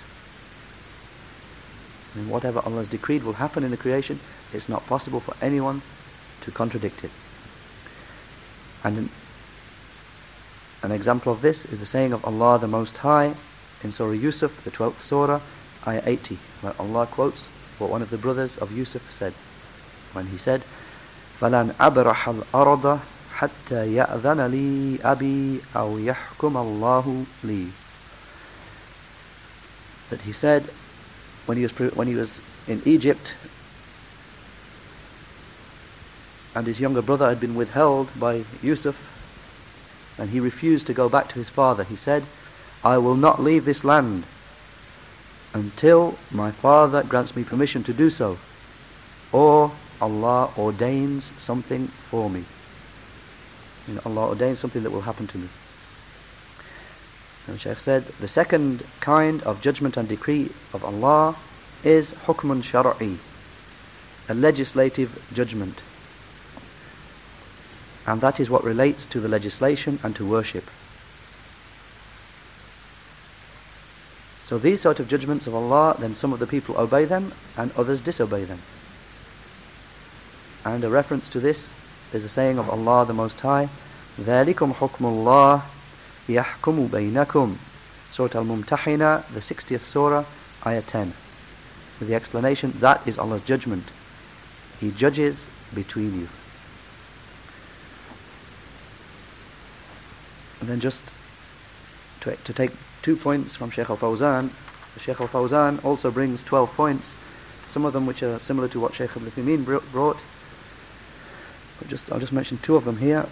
And whatever Allah has decreed will happen in the creation, it's not possible for anyone to contradict it. And an example of this is the saying of Allah the Most High in Surah Yusuf, the 12th Surah, Ayah 80, where Allah quotes what one of the brothers of Yusuf said, when he said, فَلَنْ أَبْرَحَ الْأَرْضَ حَتَّى يَأْذَنَ لِي أَبِي أَوْ يَحْكُمَ اللَّهُ لِي. That he said, when he was in Egypt, and his younger brother had been withheld by Yusuf, and he refused to go back to his father, he said, I will not leave this land until my father grants me permission to do so, or Allah ordains something for me. Allah ordains something that will happen to me. And the Shaykh said, the second kind of judgment and decree of Allah is hukmun shar'i, a legislative judgment. And that is what relates to the legislation and to worship. So these sort of judgments of Allah, then some of the people obey them and others disobey them. And a reference to this is a saying of Allah the Most High, ذَلِكُمْ حُكْمُ اللَّهِ يَحْكُمُ بَيْنَكُمْ, Surah Al-Mumtahina, the 60th Surah, Ayah 10. With the explanation, that is Allah's judgment. He judges between you. And then just to take 2 points from Shaykh Al-Fawzan, Shaykh Al-Fawzan also brings 12 points, some of them which are similar to what Shaykh Ibn Uthaymeen brought. But I'll just mention 2 of them here.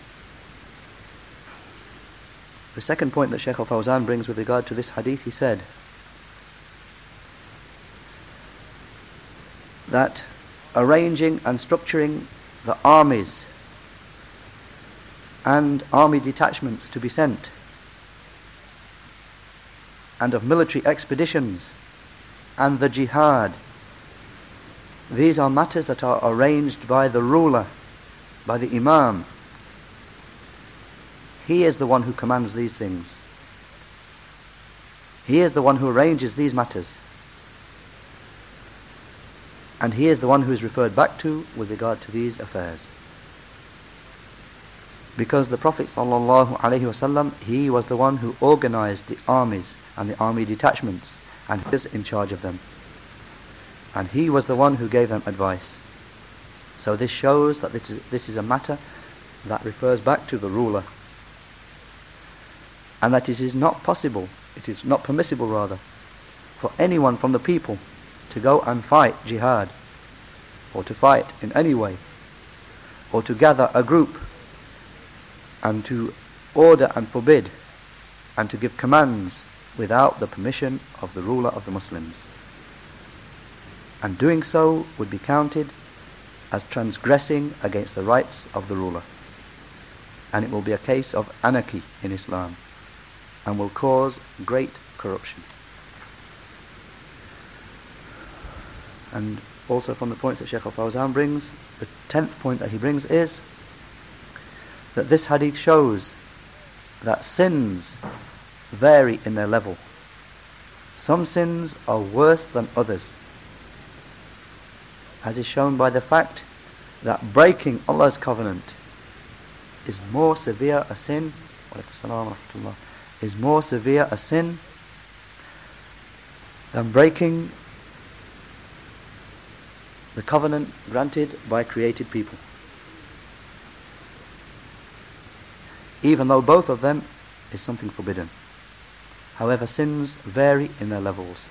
The second point that Shaykh Al-Fawzan brings with regard to this hadith, he said that arranging and structuring the armies and army detachments to be sent, and of military expeditions and the jihad, these are matters that are arranged by the ruler, by the Imam. He is the one who commands these things. He is the one who arranges these matters. And he is the one who is referred back to with regard to these affairs. Because the Prophet ﷺ, he was the one who organized the armies and the army detachments and he is in charge of them. And he was the one who gave them advice. So this shows that this is a matter that refers back to the ruler, and that it is not possible, it is not permissible rather, for anyone from the people to go and fight jihad, or to fight in any way, or to gather a group and to order and forbid and to give commands without the permission of the ruler of the Muslims. And doing so would be counted as transgressing against the rights of the ruler. And it will be a case of anarchy in Islam and will cause great corruption. And also from the points that Shaykh al-Fawzan brings, the 10th point that he brings is that this hadith shows that sins vary in their level. Some sins are worse than others, as is shown by the fact that breaking Allah's covenant is more severe a sin, is more severe a sin than breaking the covenant granted by created people, even though both of them is something forbidden. However, sins vary in their levels,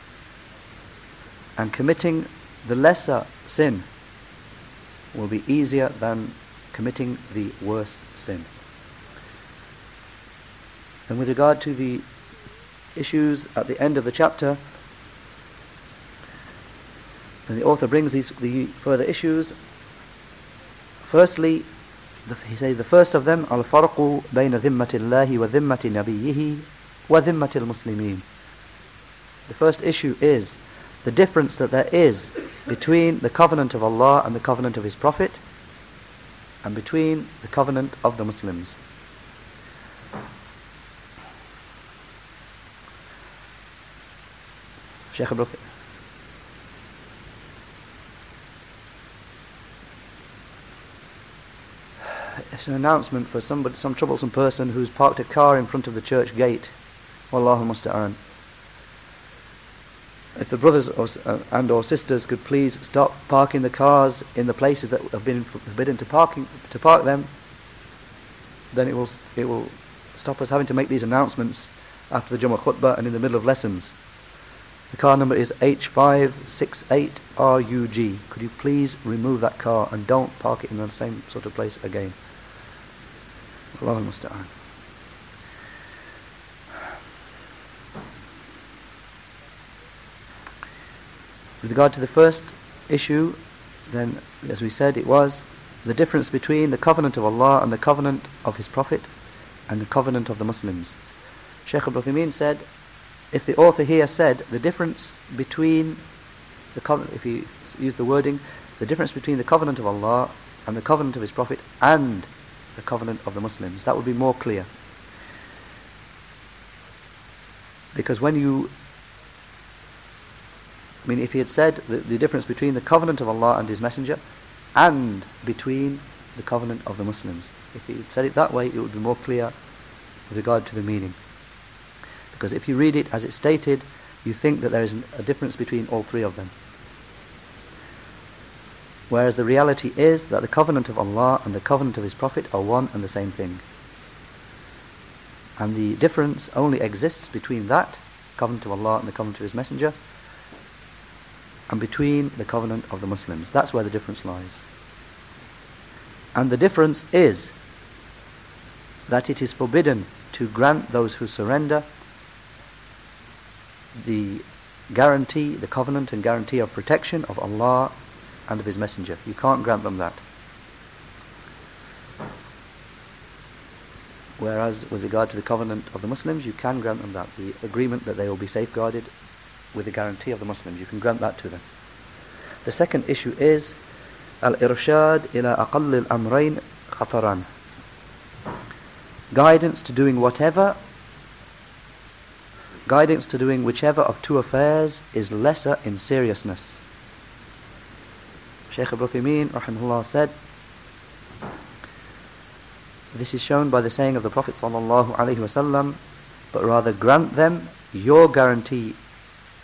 and committing the lesser sin will be easier than committing the worse sin. And with regard to the issues at the end of the chapter, and the author brings the further issues. Firstly, he says the first of them, al-farqu bayna dhimmati Allahi wa dhimmati nabiyyihi wa dhimmati al-muslimin. The first issue is the difference that there is between the covenant of Allah and the covenant of His Prophet, and between the covenant of the Muslims. Shaykh Abdul It's an announcement for some troublesome person who's parked a car in front of the church gate. Wallahu musta'an. If the brothers or sisters could please stop parking the cars in the places that have been forbidden to park them, then it will stop us having to make these announcements after the Jummah khutbah and in the middle of lessons. The car number is H568RUG. Could you please remove that car and don't park it in the same sort of place again? Allahu musta'an. With regard to the first issue, then, as we said, it was the difference between the covenant of Allah and the covenant of His Prophet and the covenant of the Muslims. Shaykh Ibn Uthaymeen said, if the author here said the difference between the covenant, if he used the wording, the difference between the covenant of Allah and the covenant of His Prophet and the covenant of the Muslims, that would be more clear. Because if he had said the difference between the covenant of Allah and His Messenger and between the covenant of the Muslims, if he had said it that way, it would be more clear with regard to the meaning. Because if you read it as it's stated, you think that there is a difference between all three of them. Whereas the reality is that the covenant of Allah and the covenant of His Prophet are one and the same thing. And the difference only exists between that covenant of Allah and the covenant of His Messenger, and between the covenant of the Muslims. That's where the difference lies. And the difference is that it is forbidden to grant those who surrender the guarantee, the covenant and guarantee of protection of Allah and of His Messenger. You can't grant them that. Whereas with regard to the covenant of the Muslims, you can grant them that. The agreement that they will be safeguarded with the guarantee of the Muslims. You can grant that to them. The second issue is al-irshad ila aqall al-amrayn khataran. Guidance to doing whichever of two affairs is lesser in seriousness. Shaykh Ibn Uthaymeen rahimahullah said, this is shown by the saying of the Prophet sallallahu alaihi wasallam, but rather grant them your guarantee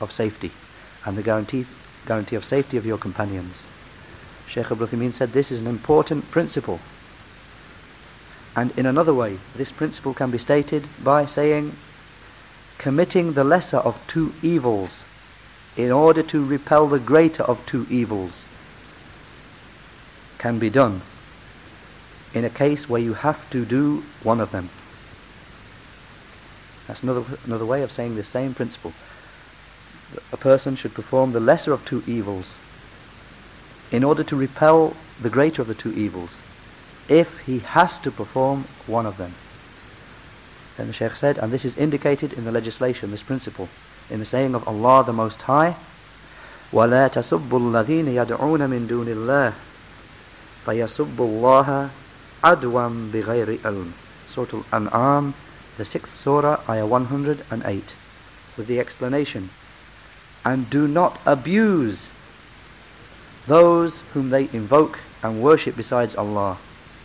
of safety and the guarantee of safety of your companions. Shaykh Abdul Uthaymeen said this is an important principle. And in another way, this principle can be stated by saying, committing the lesser of two evils in order to repel the greater of two evils can be done in a case where you have to do one of them. That's another way of saying the same principle. A person should perform the lesser of two evils in order to repel the greater of the two evils if he has to perform one of them. Then the Shaykh said, and this is indicated in the legislation, this principle, in the saying of Allah the Most High, وَلَا تَسُبُّوا الَّذِينَ يَدْعُونَ مِن دُونِ اللَّهِ فَيَسُبُّوا اللَّهَ عَدْوًا بِغَيْرِ عِلْمٍ. Surah Al-An'am, the 6th surah, ayah 108, with the explanation, and do not abuse those whom they invoke and worship besides Allah,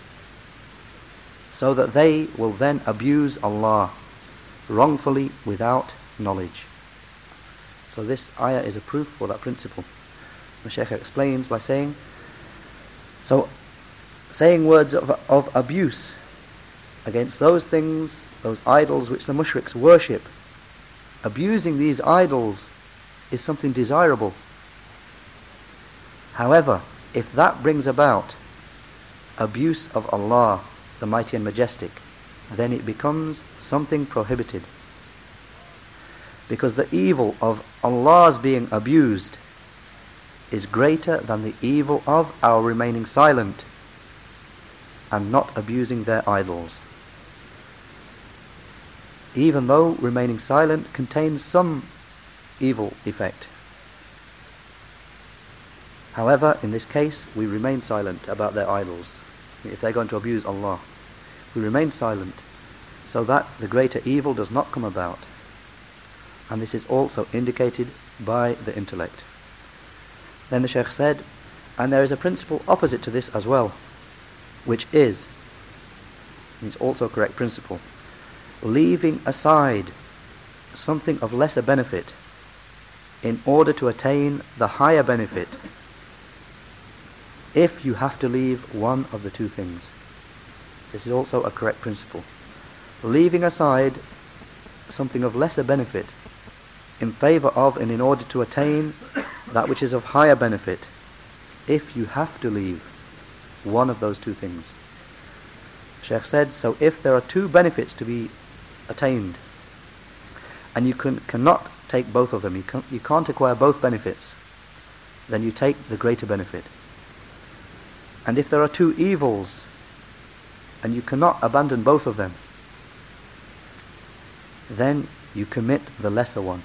so that they will then abuse Allah wrongfully without knowledge. So this ayah is a proof for that principle. The Shaykh explains by saying, so saying words of abuse against those things, those idols which the mushriks worship, abusing these idols is something desirable. However, if that brings about abuse of Allah, the Mighty and Majestic, then it becomes something prohibited. Because the evil of Allah's being abused is greater than the evil of our remaining silent and not abusing their idols. Even though remaining silent contains some evil effect. However, in this case, we remain silent about their idols. If they're going to abuse Allah, we remain silent so that the greater evil does not come about. And this is also indicated by the intellect. Then the Shaykh said, and there is a principle opposite to this as well, which is, and it's also a correct principle, leaving aside something of lesser benefit in order to attain the higher benefit, if you have to leave one of the two things. This is also a correct principle. Leaving aside something of lesser benefit in favor of and in order to attain that which is of higher benefit, if you have to leave one of those two things. Shaykh said, so if there are two benefits to be attained and you cannot take both of them, you can't acquire both benefits, then you take the greater benefit. And if there are two evils and you cannot abandon both of them, then you commit the lesser one.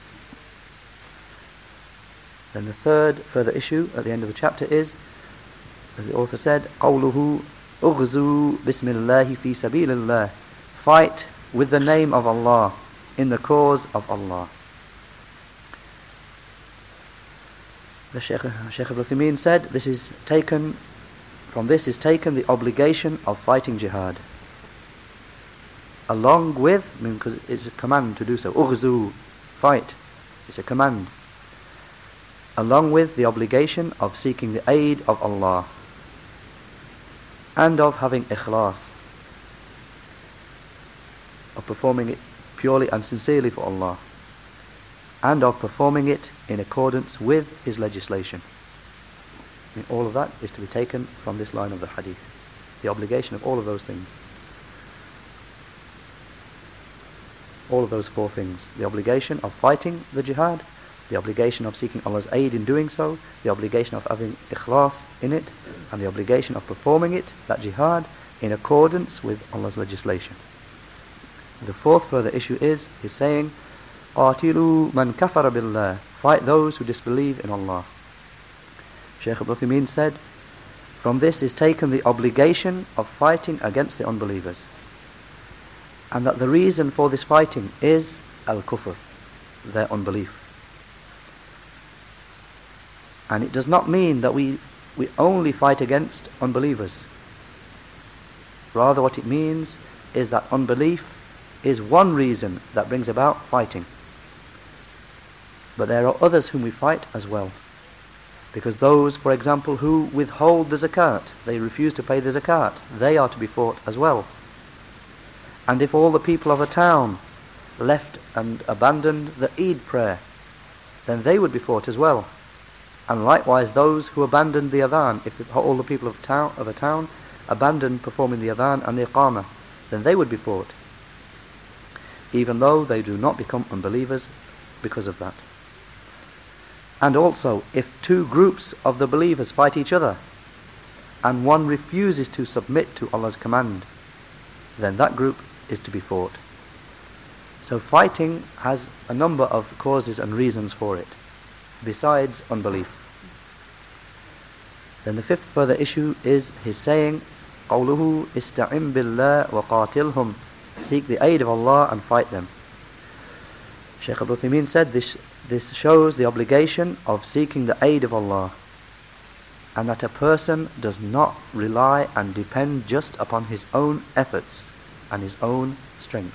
Then the further issue at the end of the chapter is, as the author said, قَوْلُهُ أُغْزُوا بِسْمِ اللَّهِ فِي سَبِيلِ اللَّهِ, fight with the name of Allah in the cause of Allah. The Shaykh Abdul Uthaymeen said, from this is taken the obligation of fighting jihad, along with, because it's a command to do so, ughzu, fight, it's a command, along with the obligation of seeking the aid of Allah and of having ikhlas, of performing it purely and sincerely for Allah, and of performing it in accordance with His legislation. All of that is to be taken from this line of the hadith. The obligation of all of those things. All of those four things. The obligation of fighting the jihad, the obligation of seeking Allah's aid in doing so, the obligation of having ikhlas in it, and the obligation of performing it, that jihad, in accordance with Allah's legislation. The fourth further issue is saying, قَاتِلُوا مَنْ كَفَرَ بِاللَّهِ, fight those who disbelieve in Allah. Shaykh Abdul Uthaymeen said, from this is taken the obligation of fighting against the unbelievers, and that the reason for this fighting is al-kufr, their unbelief. And it does not mean that we only fight against unbelievers. Rather, what it means is that unbelief is one reason that brings about fighting. But there are others whom we fight as well. Because those, for example, who withhold the zakat, they refuse to pay the zakat, they are to be fought as well. And if all the people of a town left and abandoned the Eid prayer, then they would be fought as well. And likewise those who abandoned the adhan, if all the people of a town abandoned performing the adhan and the iqamah, then they would be fought, even though they do not become unbelievers because of that. And also, if two groups of the believers fight each other, and one refuses to submit to Allah's command, then that group is to be fought. So fighting has a number of causes and reasons for it, besides unbelief. Then the fifth further issue is his saying, قَوْلُهُ إِسْتَعِنْ بِاللَّهِ وَقَاتِلْهُمْ, seek the aid of Allah and fight them. Shaykh Ibn Uthaymeen said this shows the obligation of seeking the aid of Allah, and that a person does not rely and depend just upon his own efforts and his own strength.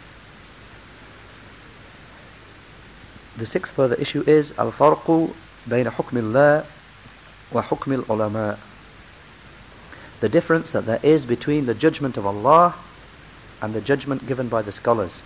The sixth further issue is الفرق بين حكم الله وحكم العلماء, the difference that there is between the judgment of Allah and the judgment given by the scholars.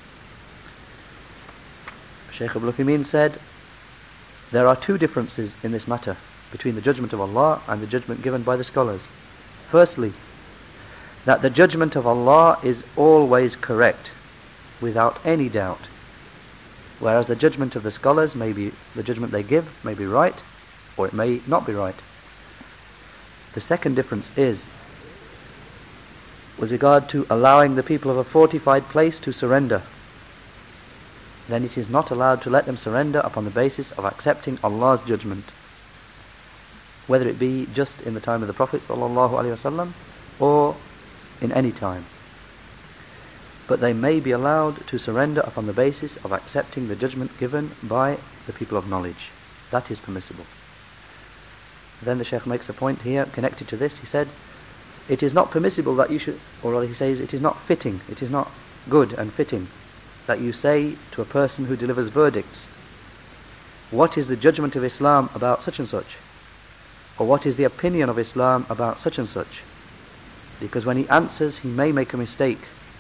Shaykh Ibn Uthaymeen said there are two differences in this matter between the judgment of Allah and the judgment given by the scholars. Firstly, that the judgment of Allah is always correct, without any doubt, whereas the judgment of the scholars may be, the judgment they give may be right, or it may not be right. The second difference is with regard to allowing the people of a fortified place to surrender. Then it is not allowed to let them surrender upon the basis of accepting Allah's judgment, whether it be just in the time of the Prophet ﷺ or in any time. But they may be allowed to surrender upon the basis of accepting the judgment given by the people of knowledge. That is permissible. Then the Shaykh makes a point here connected to this. He said, it is not permissible that you should, or rather he says, it is not fitting, it is not good and fitting that you say to a person who delivers verdicts, what is the judgment of Islam about such and such? Or what is the opinion of Islam about such and such? Because when he answers, he may make a mistake,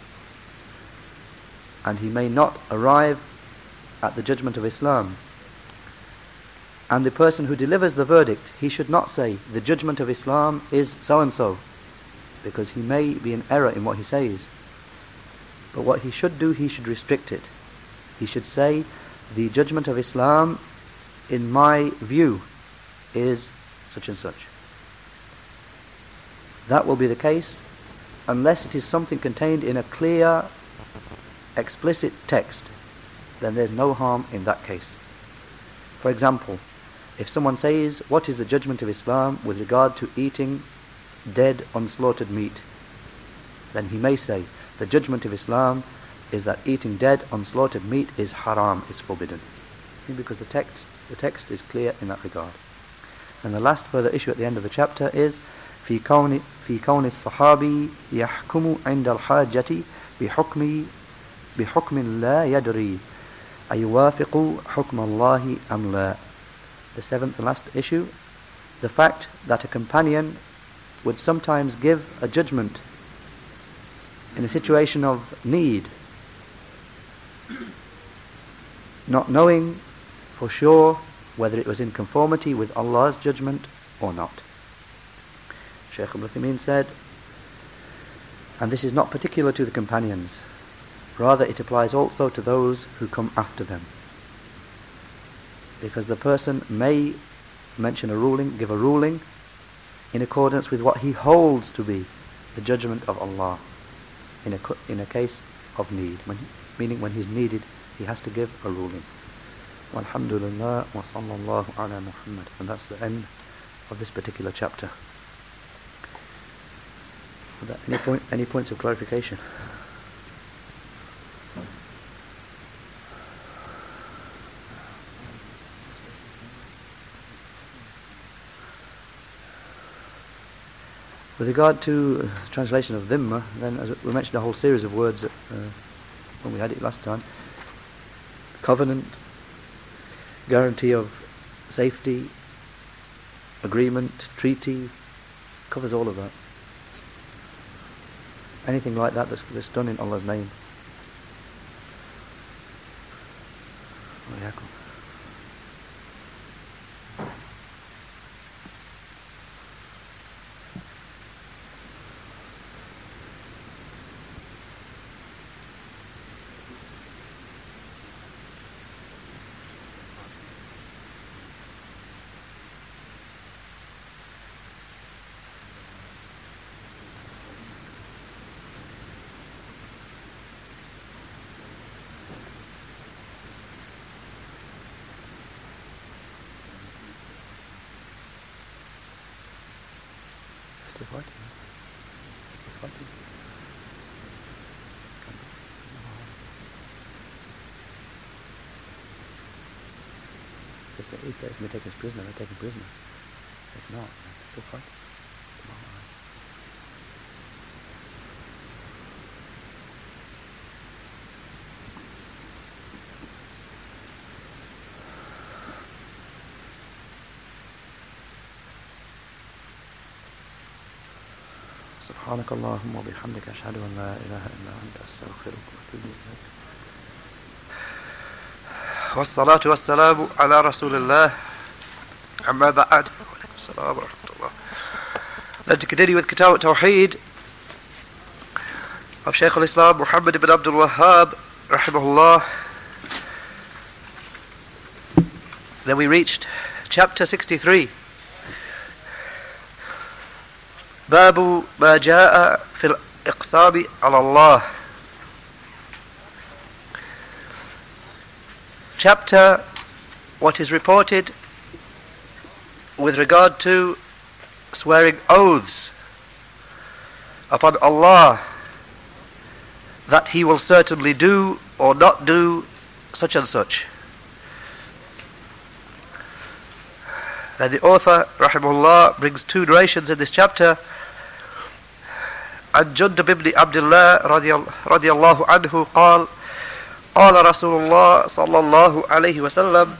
and he may not arrive at the judgment of Islam. And the person who delivers the verdict, he should not say, the judgment of Islam is so-and-so, because he may be in error in what he says. But what he should do, he should restrict it. He should say, the judgment of Islam, in my view, is such and such. That will be the case unless it is something contained in a clear, explicit text. Then there's no harm in that case. For example, if someone says, what is the judgment of Islam with regard to eating dead, unslaughtered meat? Then he may say, the judgment of Islam is that eating dead, unslaughtered meat is haram, is forbidden. Because the text is clear in that regard. And the last further issue at the end of the chapter is في كون الصحابي يحكم عند الحاجة بحكم لا يدري أيوافق حكم الله أم لا. The seventh and last issue, the fact that a companion would sometimes give a judgment in a situation of need, not knowing for sure whether it was in conformity with Allah's judgment or not. Shaykh Ibn Uthaymeen said, and this is not particular to the companions, rather it applies also to those who come after them. Because the person may mention a ruling, give a ruling in accordance with what he holds to be the judgment of Allah in a case of need, meaning when he's needed, he has to give a ruling. Walhamdulillah wa sallallahu ala Muhammad. And that's the end of this particular chapter. Any points of clarification? With regard to translation of dhimma, then as we mentioned a whole series of words when we had it last time. Covenant, guarantee of safety, agreement, treaty, covers all of that. Anything like that that's done in Allah's name. Still fighting. Still fighting. If they're taken as prisoner, they're taken prisoner. If not, they're still fighting. سبحانك اللهم وبحمدك أشهد أن لا إله إلا أنت أستغفرك وأتوب إليك. والصلاة والسلام على رسول الله. أما بعد. السلام ورحمة الله. Then to continue with Kitab al-Tawheed of Shaykh al-Islam Muhammad ibn Abdul Wahhab rahimahullah. Then we reached chapter 63. باب ما جاء في الإقسام على الله. Chapter what is reported with regard to swearing oaths upon Allah that He will certainly do or not do such and such. Then the author rahimahullah brings two narrations in this chapter. عن جندب بن عبد الله رضي الله عنه قال قال رسول الله صلى الله عليه وسلم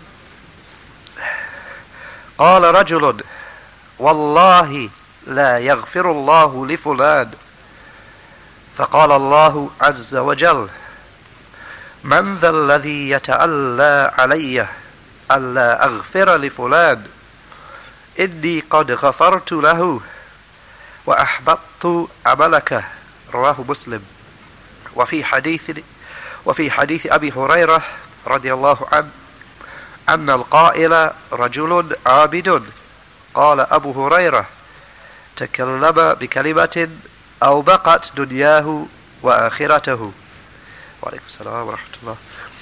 قال رجل والله لا يغفر الله لفلان فقال الله عز وجل من ذا الذي يتألى علي ألا أغفر لفلان إني قد غفرت له وأحبطت عملك. رواه مسلم. وفي حديث أبي هريرة رضي الله عنه أن القائل رجل عابد قال أبو هريرة تكلم بكلمة أوبقت دنياه وآخرته. وعليكم السلام ورحمة الله.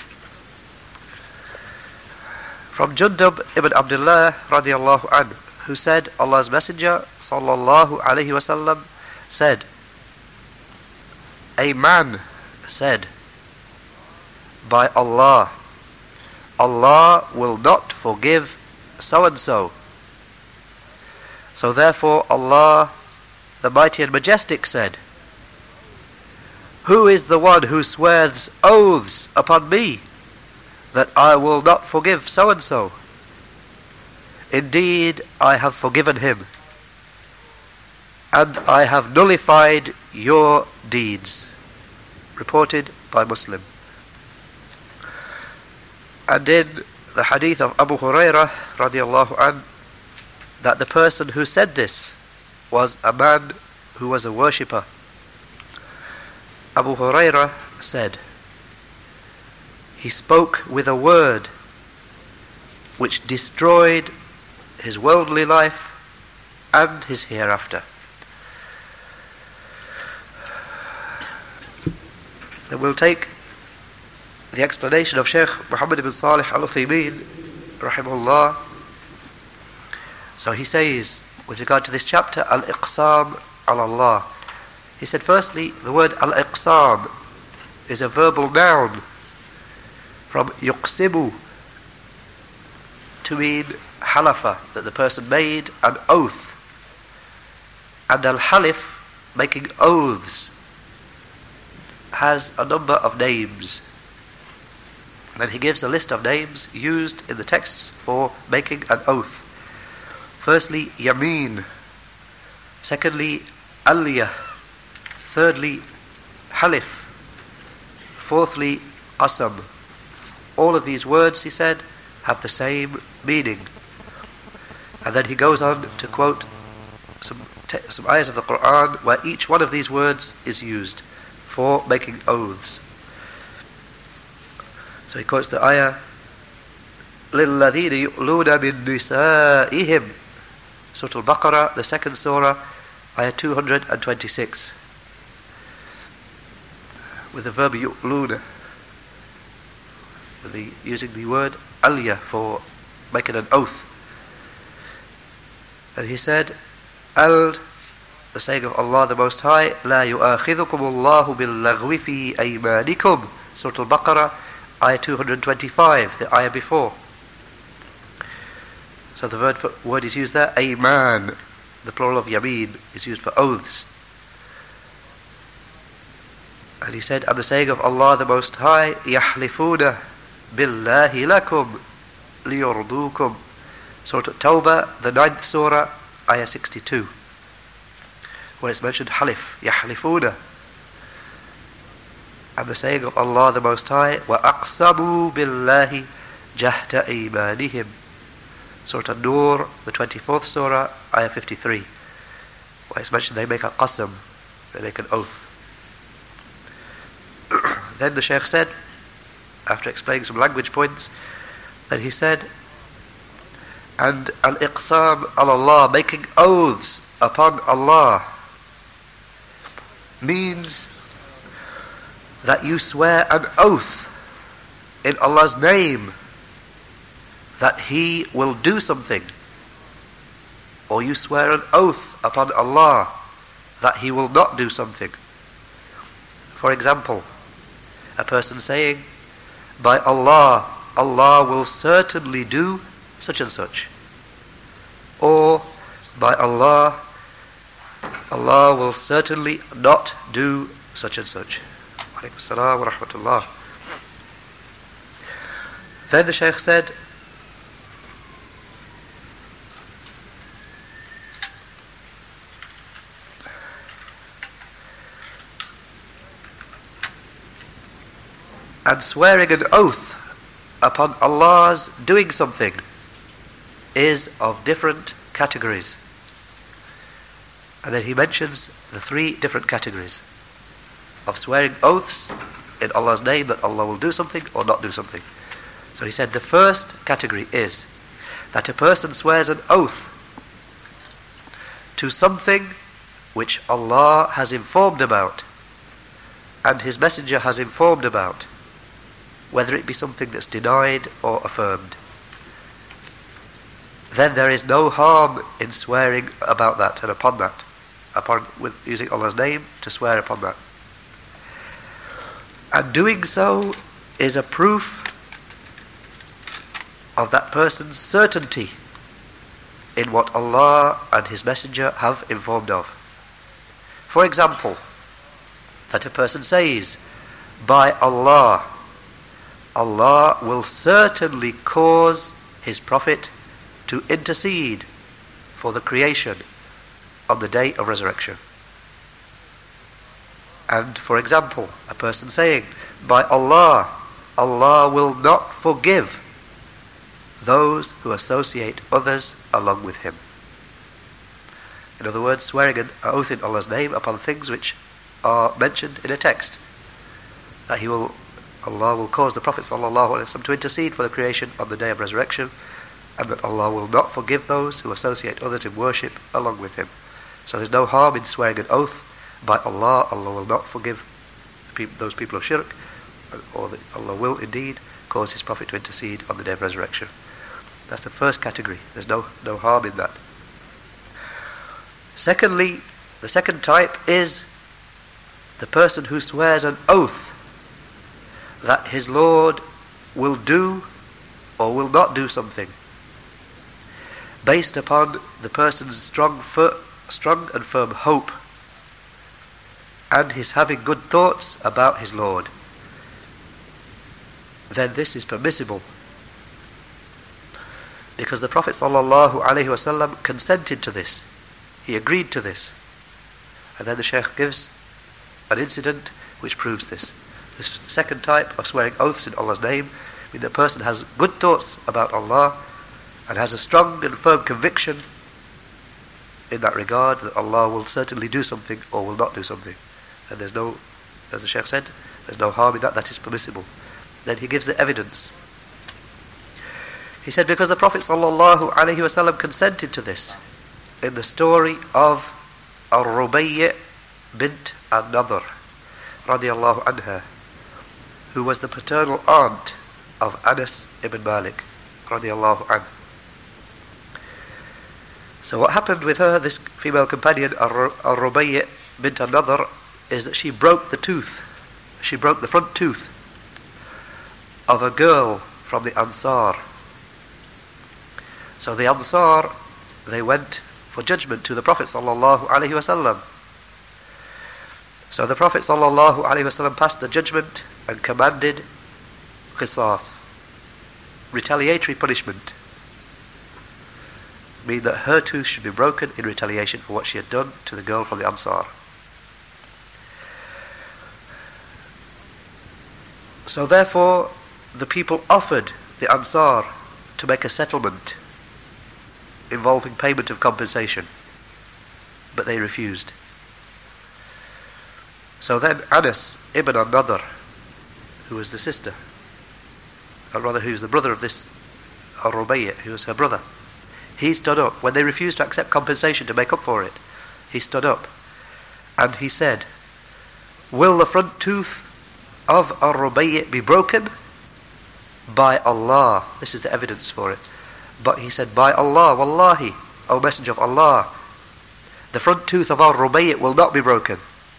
From Jundub ibn Abdullah radiallahu anhu, who said, Allah's Messenger sallallahu alayhi wasallam said, a man said, by Allah, Allah will not forgive so and so. So therefore Allah, the Mighty and Majestic, said, who is the one who swears oaths upon me that I will not forgive so and so? Indeed, I have forgiven him, and I have nullified your deeds. Reported by Muslim. And in the hadith of Abu Hurairah radiallahu anhu, that the person who said this was a man who was a worshipper. Abu Hurairah said, he spoke with a word which destroyed his worldly life and his hereafter. Then we'll take the explanation of Shaykh Muhammad ibn Salih al-Uthaymeen rahimahullah. So he says, with regard to this chapter, al-iqsam ala-Allah. He said, firstly, the word al-iqsam is a verbal noun from yuqsimu, to mean halafa, that the person made an oath. And al-halif, making oaths, has a number of names. Then he gives a list of names used in the texts for making an oath. Firstly, Yameen. Secondly, Aliyah. Thirdly, Halif. Fourthly, Qasam. All of these words, he said, have the same meaning. And then he goes on to quote some ayahs of the Quran where each one of these words is used for making oaths. So he quotes the ayah, لِلَّذِينَ يُؤْلُونَ مِن نِسَائِهِمْ, Surah Al-Baqarah, the second surah, ayah 226. With the verb yu'luna, using the word aliyah for making an oath. And he said, the saying of Allah the Most High, لا يؤاخذكم الله باللغو في أيمانكم, Surah Al-Baqarah, ayah 225, the ayah before. So the word is used there, ayman, the plural of yameen, is used for oaths. And he said, and the saying of Allah the Most High, يَحْلِفُونَ بِاللَّهِ لَكُمْ لِيُرْضُوكُمْ, Surah At-Tawbah, the 9th surah, ayah 62, where it's mentioned halif, يَحْلِفُونَ. And the saying of Allah the Most High, وَأَقْسَمُوا بِاللَّهِ جَهْدَ إِيمَانِهِمْ, Surah An-Nur, the 24th surah, ayah 53, where it's mentioned they make a qasam, they make an oath. Then the Shaykh said, after explaining some language points, that he said, and al-iqsam al-Allah, making oaths upon Allah, means that you swear an oath in Allah's name that He will do something, or you swear an oath upon Allah that He will not do something. For example, a person saying, by Allah, Allah will certainly do such and such, or by Allah, Allah will certainly not do such and such. Alaykum as-salam wa rahmatullah. Then the Shaykh said, and swearing an oath upon Allah's doing something is of different categories. And then he mentions the 3 different categories of swearing oaths in Allah's name that Allah will do something or not do something. So he said the first category is that a person swears an oath to something which Allah has informed about and His Messenger has informed about, whether it be something that's denied or affirmed. Then there is no harm in swearing about that and upon that, with using Allah's name to swear upon that. And doing so is a proof of that person's certainty in what Allah and His Messenger have informed of. For example, that a person says, by Allah, Allah will certainly cause His Prophet to intercede for the creation on the day of resurrection. And for example, a person saying, by Allah, Allah will not forgive those who associate others along with Him. In other words, swearing an oath in Allah's name upon things which are mentioned in a text, that Allah will cause the Prophet ﷺ to intercede for the creation on the day of resurrection, and that Allah will not forgive those who associate others in worship along with Him. So there's no harm in swearing an oath by Allah. Allah will not forgive those people of shirk, or that Allah will indeed cause His Prophet to intercede on the day of resurrection. That's the first category. There's no harm in that. Secondly, the second type is the person who swears an oath that his Lord will do or will not do something based upon the person's strong and firm hope and his having good thoughts about his Lord. then this is permissible. Because the Prophet ﷺ consented to this. He agreed to this. And then the Shaykh gives an incident which proves this. This second type of swearing oaths in Allah's name, when the person has good thoughts about Allah and has a strong and firm conviction in that regard that Allah will certainly do something or will not do something. And there's no, as the Shaykh said, there's no harm in that, that is permissible. Then he gives the evidence. He said, because the Prophet ﷺ consented to this in the story of Ar-Rubayy bint An-Nadhr radiyallahu anha, who was the paternal aunt of Anas ibn Malik radiyallahu anhu. So what happened with her, this female companion, Ar-Rubayy bint An-Nadhr, is that she broke the tooth. She broke the front tooth of a girl from the Ansar. So the Ansar, they went for judgment to the Prophet ﷺ. So the Prophet ﷺ passed the judgment and commanded qisas, retaliatory punishment, meaning that her tooth should be broken in retaliation for what she had done to the girl from the Ansar. So therefore, the people offered the Ansar to make a settlement involving payment of compensation, but they refused. So then Anas ibn An-Nadhr, who was the sister, or rather who was the brother of this Ar-Rubayy, who was her brother, he stood up. When they refused to accept compensation to make up for it, he stood up and he said, will the front tooth of Ar-Rubayy be broken? By Allah. This is the evidence for it. But he said, by Allah, Wallahi, O Messenger of Allah, the front tooth of Ar-Rubayy will not be broken.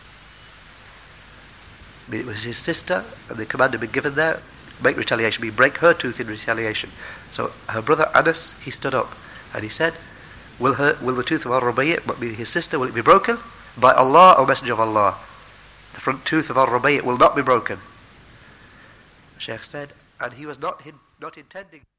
I mean, it was his sister, and the command had been given there, make retaliation, break her tooth in retaliation. So her brother Anas, he stood up, and he said, will the tooth of Ar-Rubayy, but his sister, will it be broken? By Allah, O Messenger of Allah, the front tooth of Ar-Rubayy will not be broken. The Shaykh said, and he was not intending